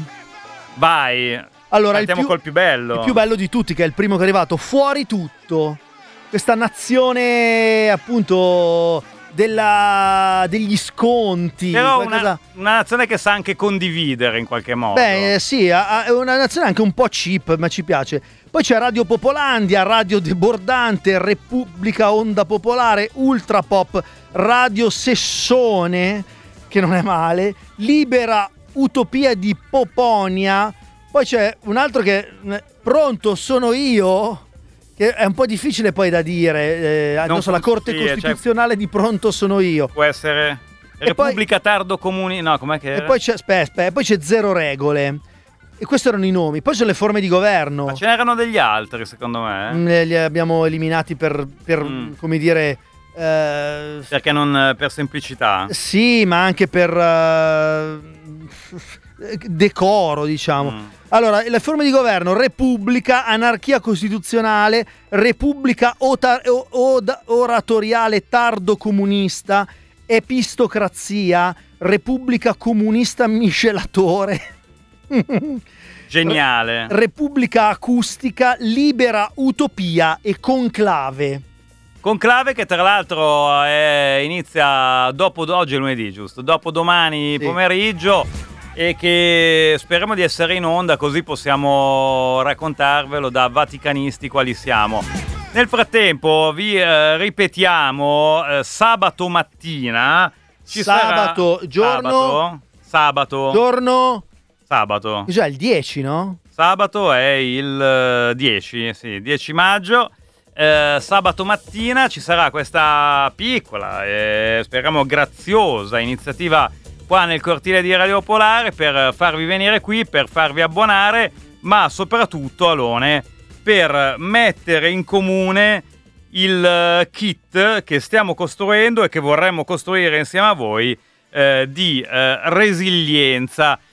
Vai, Allora, il partiamo più, col più bello. il più bello di tutti, che è il primo che è arrivato, Fuori Tutto. Questa nazione, appunto, della, degli sconti. Però qualcosa- una, una nazione che sa anche condividere in qualche modo. Beh, eh, sì, ha- ha- è una nazione anche un po' cheap, ma ci piace. Poi c'è Radio Popolandia, Radio Debordante, Repubblica Onda Popolare, Ultra Pop, Radio Sessone, che non è male, Libera Utopia di Poponia. Poi c'è un altro che, eh, Pronto sono io, che è un po' difficile poi da dire. Eh, non so, la fun- Corte sì, cioè- Costituzionale di Pronto sono io. Può essere E poi- Repubblica Tardo Comuni. No, com'è che E era? poi c'è, aspetta, aspetta, poi c'è Zero Regole. E questi erano i nomi. Poi sono le forme di governo. Ma ce n'erano degli altri, secondo me. Mm, Li abbiamo eliminati per, per Mm. come dire, eh, Perché non per semplicità? sì, ma anche per eh, decoro, diciamo. Mm. Allora, le forme di governo: Repubblica, anarchia costituzionale, Repubblica ota- o- od- oratoriale tardo comunista, epistocrazia, Repubblica comunista miscelatore. Geniale. Repubblica acustica, libera utopia e conclave. Conclave che tra l'altro è- inizia dopo oggi è lunedì, giusto? Dopo domani Sì. pomeriggio e che speriamo di essere in onda così possiamo raccontarvelo da vaticanisti quali siamo. Nel frattempo vi eh, ripetiamo eh, sabato mattina ci Sabato, sarà giorno- sabato, sabato, Giorno. sabato. Cos'è il dieci, no? Sabato è il eh, dieci, sì, dieci maggio. Eh, sabato mattina ci sarà questa piccola e speriamo graziosa iniziativa qua nel cortile di Radio Popolare per farvi venire qui, per farvi abbonare, ma soprattutto, Alone, per mettere in comune il eh, kit che stiamo costruendo e che vorremmo costruire insieme a voi eh, di eh, resilienza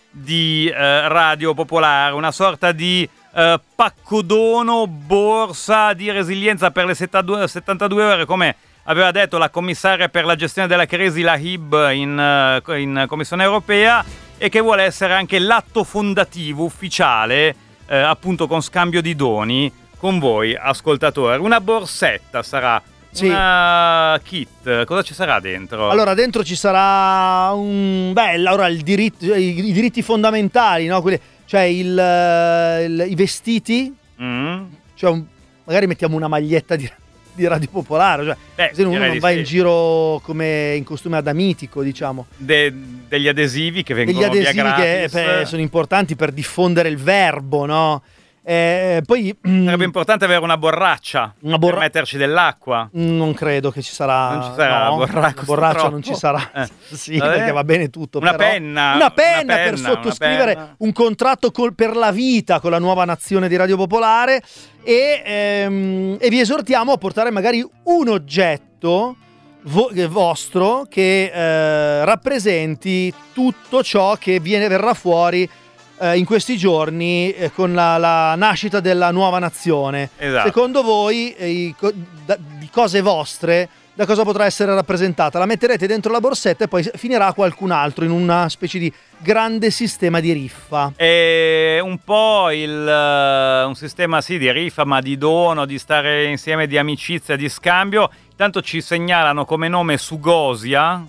di eh, Radio Popolare, una sorta di eh, paccodono, borsa di resilienza per le settantadue ore, come aveva detto la commissaria per la gestione della crisi, la H I B, in, in Commissione Europea, e che vuole essere anche l'atto fondativo ufficiale, eh, appunto con scambio di doni con voi ascoltatori. Una borsetta sarà, sì. Una kit, cosa ci sarà dentro? Allora dentro ci sarà un beh, allora il diritto, i, i diritti fondamentali, no? Quelli, cioè il, il, i vestiti, mm. cioè un, magari mettiamo una maglietta di di Radio Popolare, cioè Beh, se uno non va sì. in giro come in costume adamitico, diciamo. De, degli adesivi che vengono degli adesivi via che beh, sono importanti per diffondere il verbo, no? Eh, poi sarebbe importante avere una borraccia una borra- per metterci dell'acqua. Non credo che ci sarà. Non ci sarà no, borra- la borraccia non ci sarà. Eh. Sì, Vabbè. perché va bene tutto. Una però. penna. Una penna, una penna per sottoscrivere penna. un contratto col, per la vita con la nuova nazione di Radio Popolare e, ehm, e vi esortiamo a portare magari un oggetto vo- vostro che eh, rappresenti tutto ciò che viene, verrà fuori in questi giorni eh, con la, la nascita della nuova nazione. Esatto. Secondo voi eh, i, da, di cose vostre da cosa potrà essere rappresentata? La metterete dentro la borsetta e poi finirà qualcun altro in una specie di grande sistema di riffa. È un po' il, uh, un sistema sì di riffa, ma di dono, di stare insieme, di amicizia, di scambio. Intanto ci segnalano come nome Sugosia.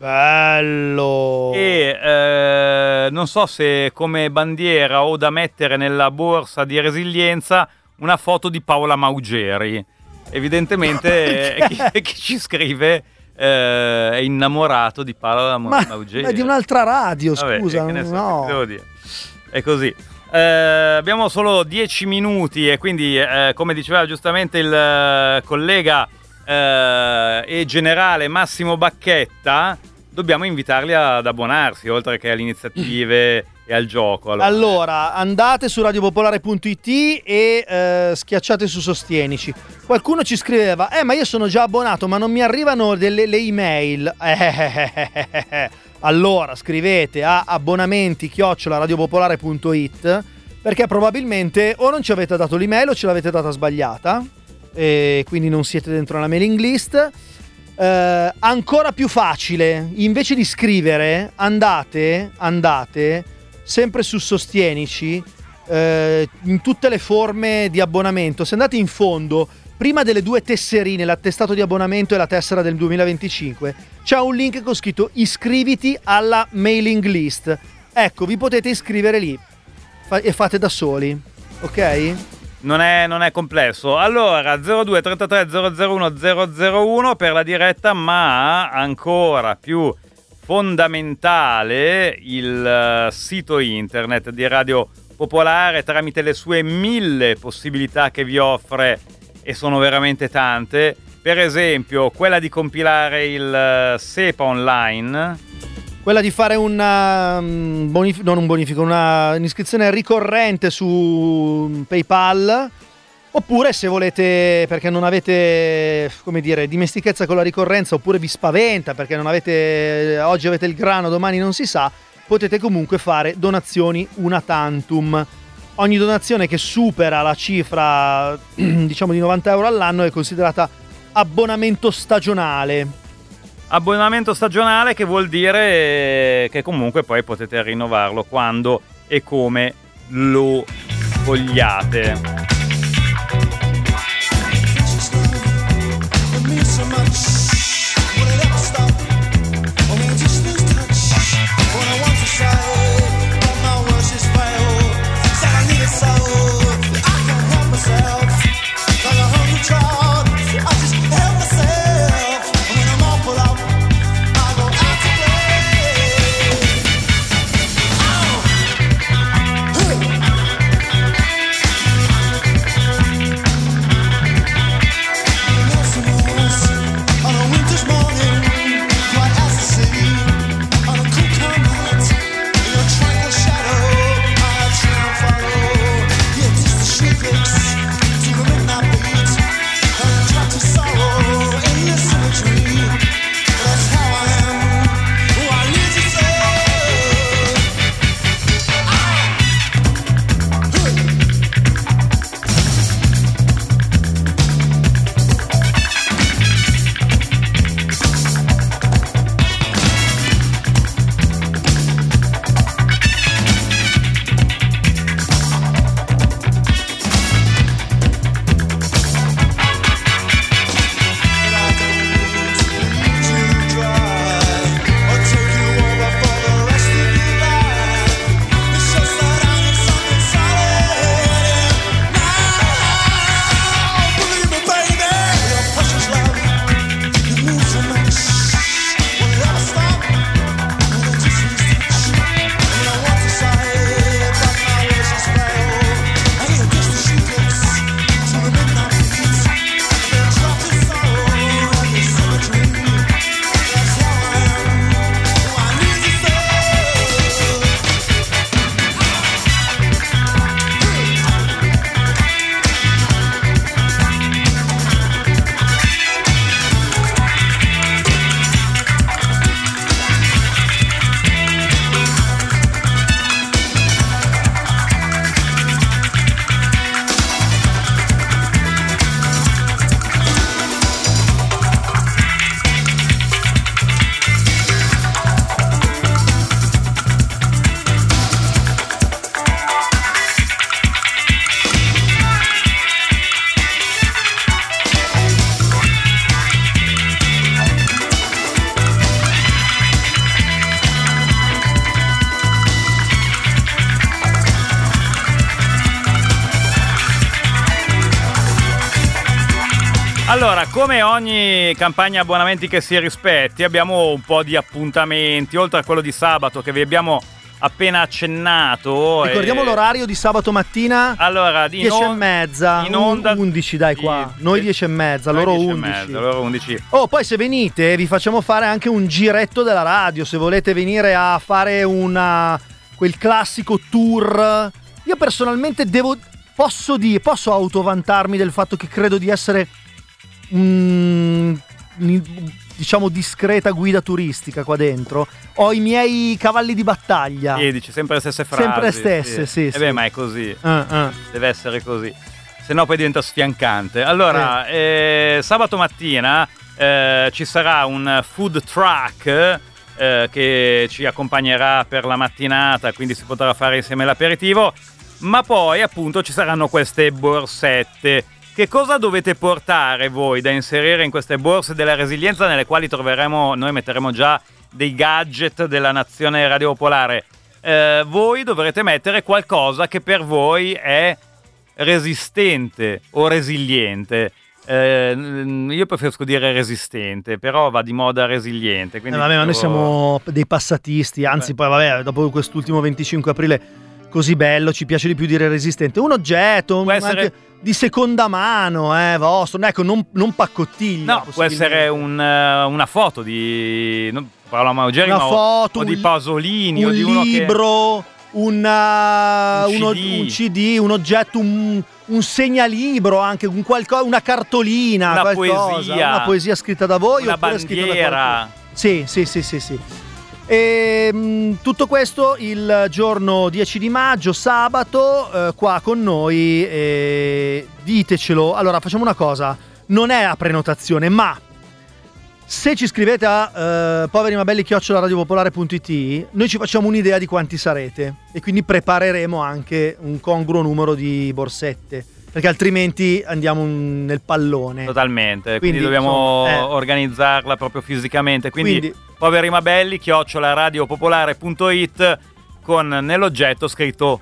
Bello! E eh, non so se come bandiera o da mettere nella borsa di resilienza una foto di Paola Maugeri. Evidentemente chi, chi ci scrive eh, è innamorato di Paola ma, Maugeri. Ma di un'altra radio, Vabbè, scusa. che ne so, no. che devo dire. È così. Eh, abbiamo solo dieci minuti e quindi, eh, come diceva giustamente il eh, collega eh, e generale Massimo Bacchetta, dobbiamo invitarli ad abbonarsi, oltre che alle iniziative e al gioco. Allora, allora andate su radiopopolare punto it e eh, schiacciate su Sostienici. Qualcuno ci scriveva, eh ma io sono già abbonato, ma non mi arrivano delle le email. Eh, allora scrivete a abbonamenti chiocciola radiopopolare punto it, perché probabilmente o non ci avete dato l'email o ce l'avete data sbagliata, e quindi non siete dentro la mailing list. Uh, ancora più facile, invece di scrivere andate, andate sempre su Sostienici, uh, in tutte le forme di abbonamento. Se andate in fondo, prima delle due tesserine, l'attestato di abbonamento e la tessera del duemilaventicinque, c'è un link con scritto iscriviti alla mailing list. Ecco, vi potete iscrivere lì Fa- e fate da soli, ok? Non è, non è complesso. Allora, zero due trentatré zero zero uno zero zero uno per la diretta, ma ancora più fondamentale il uh, sito internet di Radio Popolare, tramite le sue mille possibilità che vi offre, e sono veramente tante. Per esempio, quella di compilare il uh, SEPA online. Quella di fare una, um, bonif- non un bonifico, una, un'iscrizione ricorrente su PayPal, oppure se volete, perché non avete, come dire, dimestichezza con la ricorrenza, oppure vi spaventa perché non avete, oggi avete il grano, domani non si sa, potete comunque fare donazioni una tantum. Ogni donazione che supera la cifra, diciamo, di novanta euro all'anno è considerata abbonamento stagionale. Abbonamento stagionale, che vuol dire che comunque poi potete rinnovarlo quando e come lo vogliate. Allora, come ogni campagna abbonamenti che si rispetti, abbiamo un po' di appuntamenti, oltre a quello di sabato che vi abbiamo appena accennato. Ricordiamo e... l'orario di sabato mattina. Allora, di dieci on... e mezza, in onda undici dai qua. Noi dieci e mezza, loro undici. Loro undici. Oh, poi se venite vi facciamo fare anche un giretto della radio, se volete venire a fare una quel classico tour. Io personalmente devo posso dire, posso autovantarmi del fatto che credo di essere un diciamo discreta guida turistica qua dentro. Ho i miei cavalli di battaglia. E dici sempre le stesse frasi. Sempre le stesse, sì. E sì, beh, sì. ma è così. Uh, uh. Deve essere così. Se no poi diventa sfiancante. Allora, eh. Eh, sabato mattina eh, ci sarà un food truck eh, che ci accompagnerà per la mattinata, quindi si potrà fare insieme l'aperitivo. Ma poi appunto ci saranno queste borsette. Che cosa dovete portare voi da inserire in queste borse della resilienza, nelle quali troveremo, noi metteremo già dei gadget della nazione Radio Popolare? Eh, voi dovrete mettere qualcosa che per voi è resistente o resiliente. Eh, io preferisco dire resistente, però va di moda resiliente. Quindi eh, vabbè, ma noi devo... siamo dei passatisti, anzi poi vabbè, dopo quest'ultimo venticinque aprile così bello, ci piace di più dire resistente. Un oggetto, un, essere... anche di seconda mano, eh, vostro, ecco, non, non paccottiglia. No, può essere un, uh, una foto di... Non parlo a Maugeri, una ma foto, o, o di Pasolini, un o di uno libro, che... una, un, uno, C D. un C D, un oggetto, un, un segnalibro, anche un qualcosa, una cartolina, una qualcosa, poesia, una poesia scritta da voi, una oppure scritta da bandiera. qualcuno. Sì, sì, sì, sì, sì. E, mh, tutto questo il giorno dieci di maggio, sabato, eh, qua con noi. Eh, ditecelo. Allora, facciamo una cosa: non è a prenotazione, ma se ci scrivete a eh, poverimabelli chiocciola radiopopolare punto it, noi ci facciamo un'idea di quanti sarete e quindi prepareremo anche un congruo numero di borsette, perché altrimenti andiamo nel pallone. Totalmente, quindi, Quindi, dobbiamo insomma, eh. organizzarla proprio fisicamente. Quindi, Quindi poverimabelli chiocciola radiopopolare punto it con nell'oggetto scritto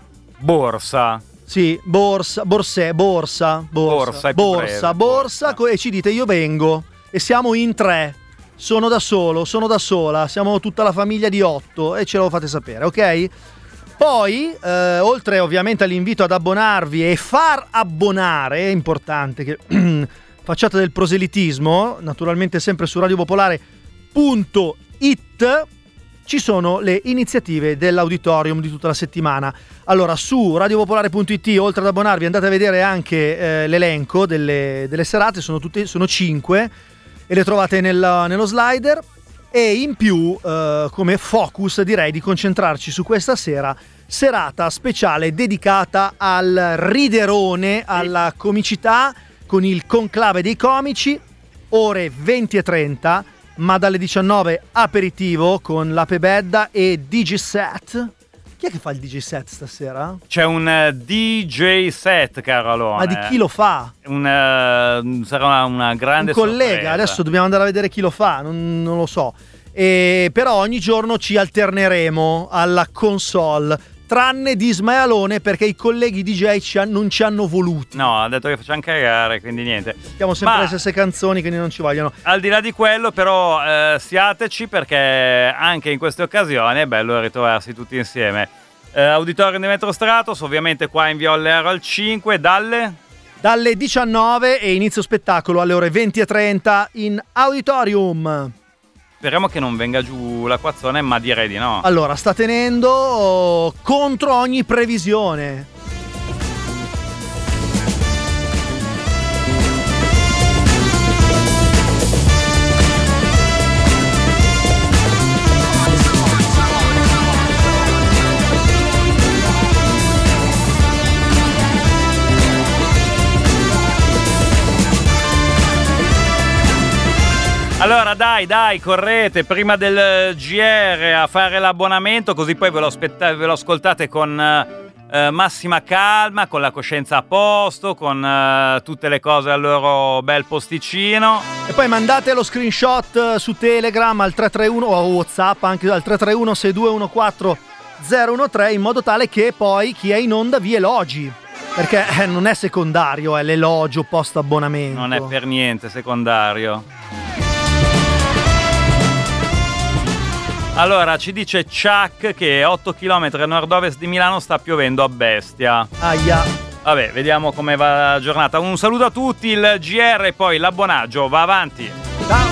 borsa. Sì, borsa, borse, borsa, borsa, Borsa, è più borsa, breve, borsa, co- e ci dite io vengo e siamo in tre, sono da solo, sono da sola, siamo tutta la famiglia di otto e ce lo fate sapere, ok? Poi, eh, oltre ovviamente all'invito ad abbonarvi e far abbonare, è importante che facciate del proselitismo, naturalmente sempre su radiopopolare punto it, ci sono le iniziative dell'auditorium di tutta la settimana. Allora, su radiopopolare punto it, oltre ad abbonarvi, andate a vedere anche eh, l'elenco delle, delle serate, sono tutte, sono cinque, e le trovate nel, nello slider. E in più, eh, come focus, direi di concentrarci su questa sera, serata speciale dedicata al riderone, alla comicità, con il conclave dei comici, ore venti e trenta, ma dalle diciannove aperitivo con l'Ape Bedda e D J set. Chi è che fa il D J set stasera? C'è un uh, D J set, caro Alone. Ma di chi lo fa? Un, uh, sarà una, una grande un collega, sorpresa. adesso dobbiamo andare a vedere chi lo fa, non, non lo so. E però ogni giorno ci alterneremo alla console, tranne di Ismaelone, perché i colleghi D J ci han, non ci hanno voluti. No, ha detto che facciamo cagare, quindi niente. Abbiamo sempre Ma, le stesse canzoni, quindi non ci vogliono. Al di là di quello, però, eh, siateci, perché anche in queste occasioni è bello ritrovarsi tutti insieme. Eh, Auditorium di Metro Stratos, ovviamente qua in via Ollero al cinque, dalle... Dalle diciannove e inizio spettacolo alle ore venti e trenta in auditorium. Speriamo che non venga giù l'acquazzone, ma direi di no. Allora, sta tenendo contro ogni previsione. Allora dai, dai, correte prima del G R a fare l'abbonamento, così poi ve lo, aspetta- ve lo ascoltate con eh, massima calma, con la coscienza a posto, con eh, tutte le cose al loro bel posticino. E poi mandate lo screenshot su Telegram al tre tre uno o WhatsApp anche al tre tre uno sei due uno quattro zero uno tre, in modo tale che poi chi è in onda vi elogi. Perché eh, non è secondario, è l'elogio post abbonamento. Non è per niente secondario. Allora, ci dice Chuck che otto chilometri a nord-ovest di Milano sta piovendo a bestia. Aia. Vabbè, vediamo come va la giornata. Un saluto a tutti, il G R e poi l'abbonaggio va avanti. Ciao.